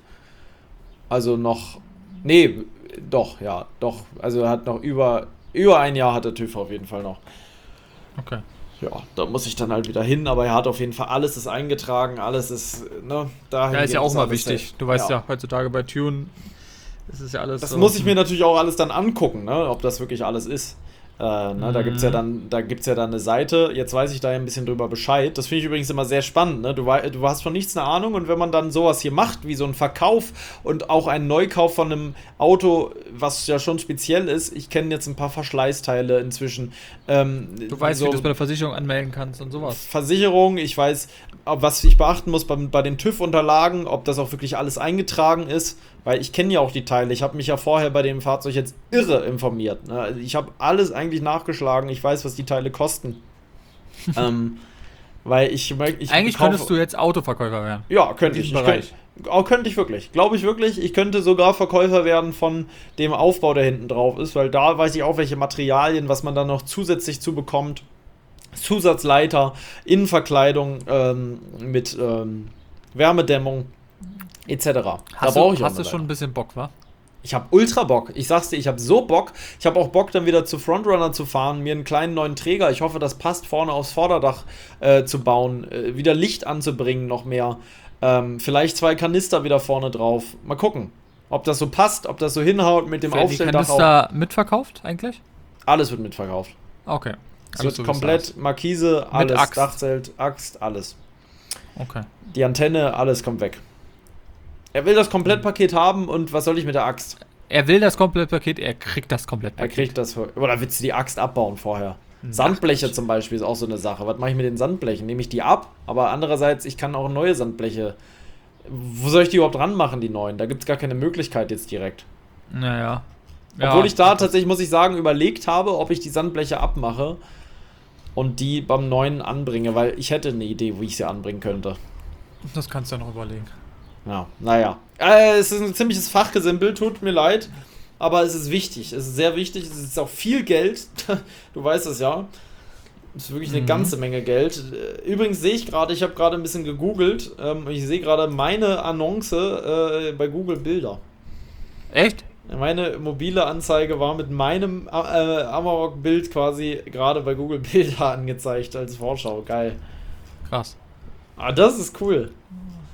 Also noch, nee, doch, ja, doch. Also er hat noch über, über ein Jahr hat er TÜV auf jeden Fall noch. Okay. Ja, da muss ich dann halt wieder hin, aber er hat auf jeden Fall, alles ist eingetragen, alles ist, ne, dahin Ja, ist ja auch mal alles wichtig. safe. Du weißt ja, heutzutage bei Tune ist es ja alles Das so. muss ich mir natürlich auch alles dann angucken, ne, ob das wirklich alles ist. Äh, ne, Da Mhm. gibt's ja dann, da gibt's ja dann eine Seite, jetzt weiß ich da ja ein bisschen drüber Bescheid. Das finde ich übrigens immer sehr spannend, ne? Du, wei- du hast von nichts eine Ahnung und wenn man dann sowas hier macht, wie so ein Verkauf und auch einen Neukauf von einem Auto, was ja schon speziell ist, ich kenne jetzt ein paar Verschleißteile inzwischen. Ähm, Du weißt, so wie du es bei der Versicherung anmelden kannst und sowas. Versicherung, ich weiß, ob- was ich beachten muss bei, bei den TÜV-Unterlagen, ob das auch wirklich alles eingetragen ist, weil ich kenne ja auch die Teile. Ich habe mich ja vorher bei dem Fahrzeug jetzt irre informiert. Ne? Also ich habe alles eigentlich nachgeschlagen. Ich weiß, was die Teile kosten. ähm, weil ich, ich Eigentlich kaufe- könntest du jetzt Autoverkäufer werden. Ja, könnte in ich. diesem ich könnte, auch könnte ich wirklich. Glaube ich wirklich. Ich könnte sogar Verkäufer werden von dem Aufbau, der hinten drauf ist, weil da weiß ich auch, welche Materialien, was man dann noch zusätzlich zu bekommt. Zusatzleiter, Innenverkleidung ähm, mit ähm, Wärmedämmung et cetera. Da Hast brauche du, ich auch hast du eine schon ein Leiter. bisschen Bock, wa? Ich habe ultra Bock. Ich sag's dir, ich habe so Bock. Ich habe auch Bock, dann wieder zu Frontrunner zu fahren, mir einen kleinen neuen Träger, ich hoffe, das passt, vorne aufs Vorderdach äh, zu bauen, äh, wieder Licht anzubringen, noch mehr. Ähm, vielleicht zwei Kanister wieder vorne drauf. Mal gucken, ob das so passt, ob das so hinhaut mit dem Werden die Aufstelldach auch. Kanister mitverkauft eigentlich? Alles wird mitverkauft. Okay. Es Alles wird so, wie es komplett Markise, alles, Axt. Dachzelt, Axt, alles. heißt. Okay. Die Antenne, alles kommt weg. Er will das Komplettpaket haben und was soll ich mit der Axt? Er will das Komplettpaket, er kriegt das Er Komplettpaket. kriegt das. Für, oder willst du die Axt abbauen vorher? Sandbleche zum Beispiel ist auch so eine Sache. Was mache ich mit den Sandblechen? Nehme ich die ab? Aber andererseits, ich kann auch neue Sandbleche. Wo soll ich die überhaupt ranmachen, die neuen? Da gibt es gar keine Möglichkeit jetzt direkt. Naja. Obwohl ich da tatsächlich, muss ich sagen, überlegt habe, ob ich die Sandbleche abmache und die beim neuen anbringe, weil ich hätte eine Idee, wie ich sie anbringen könnte. Das kannst du ja noch überlegen. Ja, naja. Äh, es ist ein ziemliches Fachgesimpel, tut mir leid. Aber es ist wichtig. Es ist sehr wichtig. Es ist auch viel Geld. Du weißt es ja. Es ist wirklich eine Mhm. ganze Menge Geld. Übrigens sehe ich gerade, ich habe gerade ein bisschen gegoogelt. Ähm, ich sehe gerade meine Annonce äh, bei Google Bilder. Echt? Meine mobile Anzeige war mit meinem äh, Amarok-Bild quasi gerade bei Google Bilder angezeigt als Vorschau. Geil. Krass. Ah, das ist cool.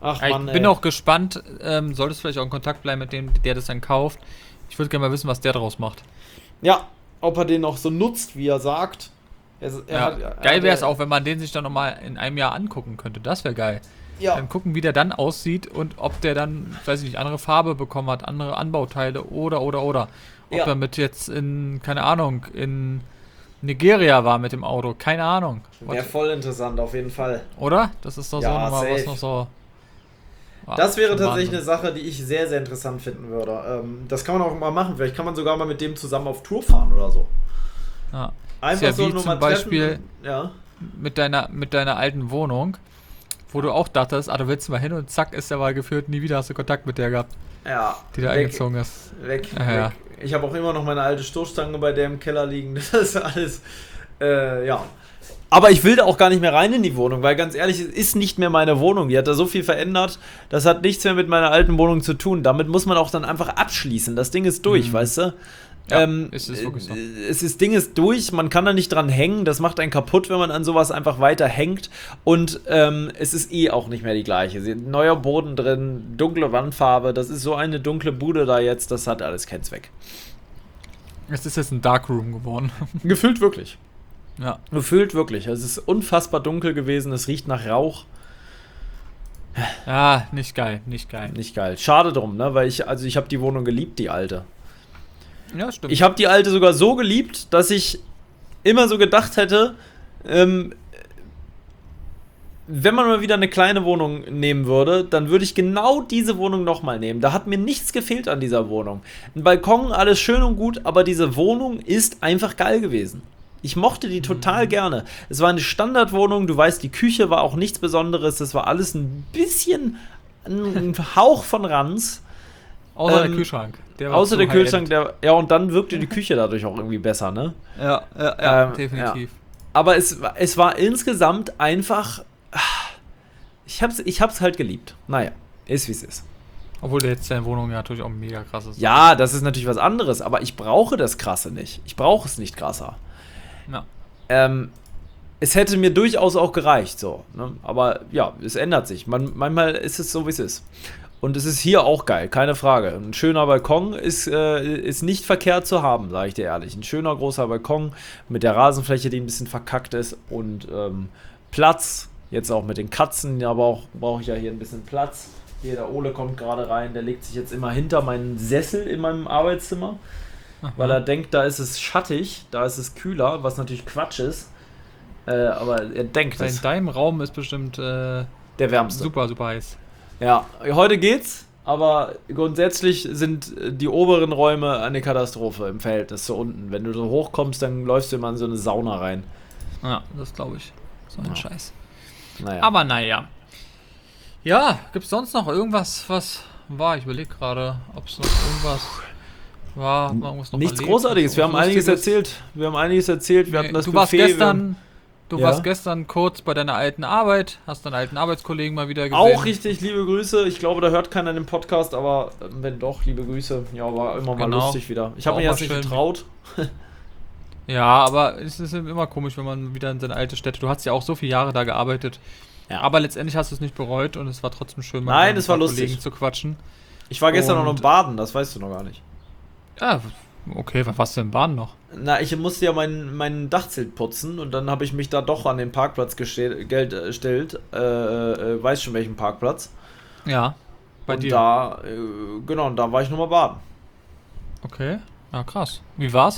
Ach Ja, ich Mann, bin ey. auch gespannt, ähm, solltest vielleicht auch in Kontakt bleiben mit dem, der das dann kauft. Ich würde gerne mal wissen, was der draus macht. Ja, ob er den auch so nutzt, wie er sagt. Er, er Ja, hat- er geil hat- wäre es auch, wenn man den sich dann nochmal in einem Jahr angucken könnte. Das wäre geil. Ja, Dann gucken, wie der dann aussieht und ob der dann, weiß ich nicht, andere Farbe bekommen hat, andere Anbauteile oder, oder, oder. Ob Ja. er mit jetzt in, keine Ahnung, in Nigeria war mit dem Auto. Keine Ahnung. wäre voll interessant, auf jeden Fall. Oder? Das ist doch so Ja, nochmal was safe. noch so. Ah, Das wäre schon tatsächlich Wahnsinn. eine Sache, die ich sehr, sehr interessant finden würde. Ähm, das kann man auch mal machen. Vielleicht kann man sogar mal mit dem zusammen auf Tour fahren oder so. Ja. Einfach ja so wie nur zum mal Beispiel- treffen. Ja. Mit deiner, mit deiner alten Wohnung, wo du auch dachtest, ah, du willst mal hin und zack, ist der mal geführt, nie wieder hast du Kontakt mit der gehabt, Ja. die da weg, eingezogen ist. Weg, Ja, ja. weg. Ich habe auch immer noch meine alte Stoßstange bei der im Keller liegen. Das ist alles. Äh, ja. Aber ich will da auch gar nicht mehr rein in die Wohnung, weil ganz ehrlich, es ist nicht mehr meine Wohnung. Die hat da so viel verändert. Das hat nichts mehr mit meiner alten Wohnung zu tun. Damit muss man auch dann einfach abschließen. Das Ding ist durch, Mhm. weißt du? Ja, ähm, es ist wirklich so. äh, Es ist, Ding ist durch, man kann da nicht dran hängen. Das macht einen kaputt, wenn man an sowas einfach weiter hängt. Und ähm, es ist eh auch nicht mehr die gleiche. Sie- Neuer Boden drin, dunkle Wandfarbe. Das ist so eine dunkle Bude da jetzt. Das hat alles keinen Zweck. Es ist jetzt ein Darkroom geworden. Gefühlt wirklich. Ja. Gefühlt wirklich. Es ist unfassbar dunkel gewesen. Es riecht nach Rauch. Ja, nicht geil, nicht geil. Nicht geil. Schade drum, ne? Weil ich, also ich habe die Wohnung geliebt, die alte. Ja, stimmt. Ich habe die alte sogar so geliebt, dass ich immer so gedacht hätte, ähm, wenn man mal wieder eine kleine Wohnung nehmen würde, dann würde ich genau diese Wohnung nochmal nehmen. Da hat mir nichts gefehlt an dieser Wohnung. Ein Balkon, alles schön und gut, aber diese Wohnung ist einfach geil gewesen. Ich mochte die total gerne. Es war eine Standardwohnung, du weißt, die Küche war auch nichts Besonderes, das war alles ein bisschen ein Hauch von Ranz. Außer ähm, der Kühlschrank. Der war Außer zu der Kühlschrank, high-end. der, ja, und dann wirkte die Küche dadurch auch irgendwie besser, ne? Ja, ja, ja, Ähm, definitiv. Aber es, war- es war insgesamt einfach. Ich hab's, ich hab's halt geliebt. Naja, ist wie es ist. Obwohl jetzt deine Wohnung ja natürlich auch mega krass ist. Ja, das ist natürlich was anderes, aber ich brauche das Krasse nicht. Ich brauche es nicht krasser. Ja. Ähm, es hätte mir durchaus auch gereicht, so. Ne? Aber ja, es ändert sich. Man, manchmal ist es so, wie es ist. Und es ist hier auch geil, keine Frage. Ein schöner Balkon ist, äh, ist nicht verkehrt zu haben, sage ich dir ehrlich. Ein schöner großer Balkon mit der Rasenfläche, die ein bisschen verkackt ist und ähm, Platz. Jetzt auch mit den Katzen, aber auch brauche ich ja hier ein bisschen Platz. Hier, der Ole kommt gerade rein, der legt sich jetzt immer hinter meinen Sessel in meinem Arbeitszimmer, weil er denkt, da ist es schattig, da ist es kühler, was natürlich Quatsch ist. Äh, aber er denkt In es. deinem Raum ist bestimmt äh, Der wärmste. super, super heiß. Ja, heute geht's, aber grundsätzlich sind äh, die oberen Räume eine Katastrophe im Verhältnis zu unten. Wenn du so hochkommst, dann läufst du immer in so eine Sauna rein. Ja, das glaube ich. So ein Ja. Scheiß. Naja. Aber naja. Ja, gibt's sonst noch irgendwas, was war? Ich überlege gerade, ob es noch irgendwas war. Haben wir irgendwas noch Nichts erlebt? Großartiges, wir haben Irgendwas einiges Lustiges? erzählt. Wir haben einiges erzählt, wir Nee, hatten das du Buffet. warst wir- gestern, du Ja? warst gestern kurz bei deiner alten Arbeit, hast deinen alten Arbeitskollegen mal wieder gesehen. Auch richtig, liebe Grüße. Ich glaube, da hört keiner den Podcast, aber äh, wenn doch, liebe Grüße. Ja, war immer mal Genau. lustig wieder. Ich War habe mir auch jetzt mal nicht schön. getraut. Ja, aber es ist immer komisch, wenn man wieder in seine alte Stätte. Du hast ja auch so viele Jahre da gearbeitet. Ja. Aber letztendlich hast du es nicht bereut und es war trotzdem schön, mal Nein, mit es war ein paar lustig. Kollegen zu quatschen. Ich war gestern auch Und- noch baden, das weißt du noch gar nicht. Ja, okay, was warst du im Bahn noch? Na, ich musste ja mein, mein Dachzelt putzen und dann habe ich mich da doch an den Parkplatz geste- gel- äh, gestellt. Äh, äh, weiß schon welchen Parkplatz. Ja, bei und dir. da, äh, genau, und da war ich nochmal baden. Okay, ja krass. Wie war's?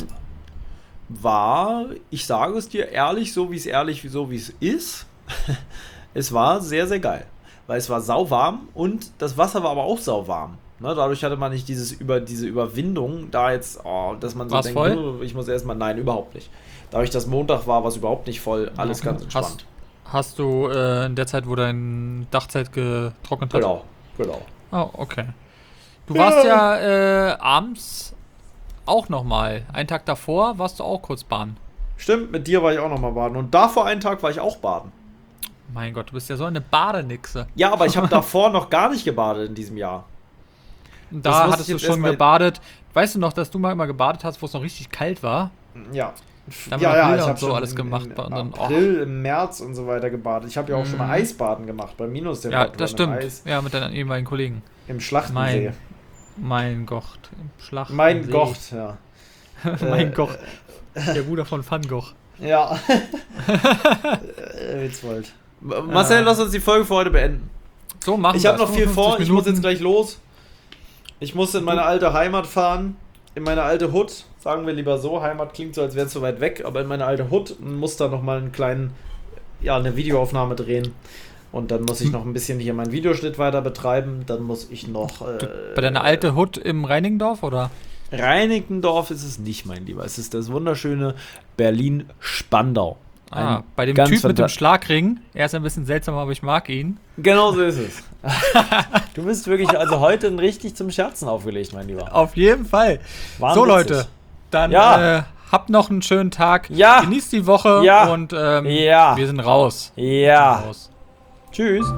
War, ich sage es dir ehrlich, so wie es ehrlich, so wie es ist. Es war sehr, sehr geil. Weil es war sauwarm und das Wasser war aber auch sauwarm. Ne, dadurch hatte man nicht dieses über, diese Überwindung, da jetzt, oh, dass man so War's denkt, voll? "Oh, ich muss erstmal, nein, überhaupt nicht. Dadurch, dass Montag war, war es überhaupt nicht voll, alles Okay. ganz entspannt. Hast du äh, in der Zeit, wo dein Dachzelt getrocknet hat? Genau, genau. Oh, okay. Du warst ja äh, abends auch nochmal. Einen Tag davor warst du auch kurz baden. Stimmt, mit dir war ich auch nochmal baden. Und davor einen Tag war ich auch baden. Mein Gott, du bist ja so eine Badenixe. Ja, aber ich habe davor noch gar nicht gebadet in diesem Jahr. Und Das da muss hattest ich du jetzt schon erst mal- gebadet. Weißt du noch, dass du mal immer gebadet hast, wo es noch richtig kalt war? Ja. Da haben ja, wir ja, Bilder ich und habe so schon alles im, gemacht. im Und dann, April, im März und so weiter gebadet. Ich habe ja auch schon mal Mhm. Eisbaden gemacht, bei oh, Minustemperatur. ja, das im stimmt. Eis, Ja, mit deinen ehemaligen Kollegen. im Schlachtensee. Mein, mein Gott. Im Schlacht. Mein Gott, ja. mein Äh, Gott. Der Bruder von Van Gogh. Ja. Äh, Witzwold. Marcel, Ah. lass uns die Folge für heute beenden. So, machen Ich wir habe es. noch viel vor, ich muss Minuten. jetzt gleich los. Ich muss in meine alte Heimat fahren, in meine alte Hut, sagen wir lieber so. Heimat klingt so, als wäre es so weit weg, aber in meine alte Hut und muss da nochmal einen kleinen, ja, eine Videoaufnahme drehen. Und dann muss ich noch ein bisschen hier meinen Videoschnitt weiter betreiben. Dann muss ich noch. Äh, Bei deiner alte Hut im Reinigendorf, oder? Reinickendorf ist es nicht, mein Lieber. Es ist das wunderschöne Berlin-Spandau. Ah, Ein bei dem ganz Typ mit dem fanta- Schlagring. Er ist ein bisschen seltsam, aber ich mag ihn. Genau so ist es. Du bist wirklich also heute richtig zum Scherzen aufgelegt, mein Lieber. Auf jeden Fall. Waren so, witzig. Leute. Dann Ja. äh, habt noch einen schönen Tag. Ja. Genießt die Woche. Ja. Und ähm, Ja. wir sind raus. Ja. Raus. Tschüss.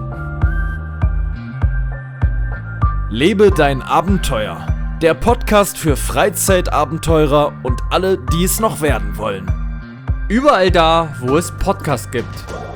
Lebe dein Abenteuer. Der Podcast für Freizeitabenteurer und alle, die es noch werden wollen. Überall da, wo es Podcasts gibt.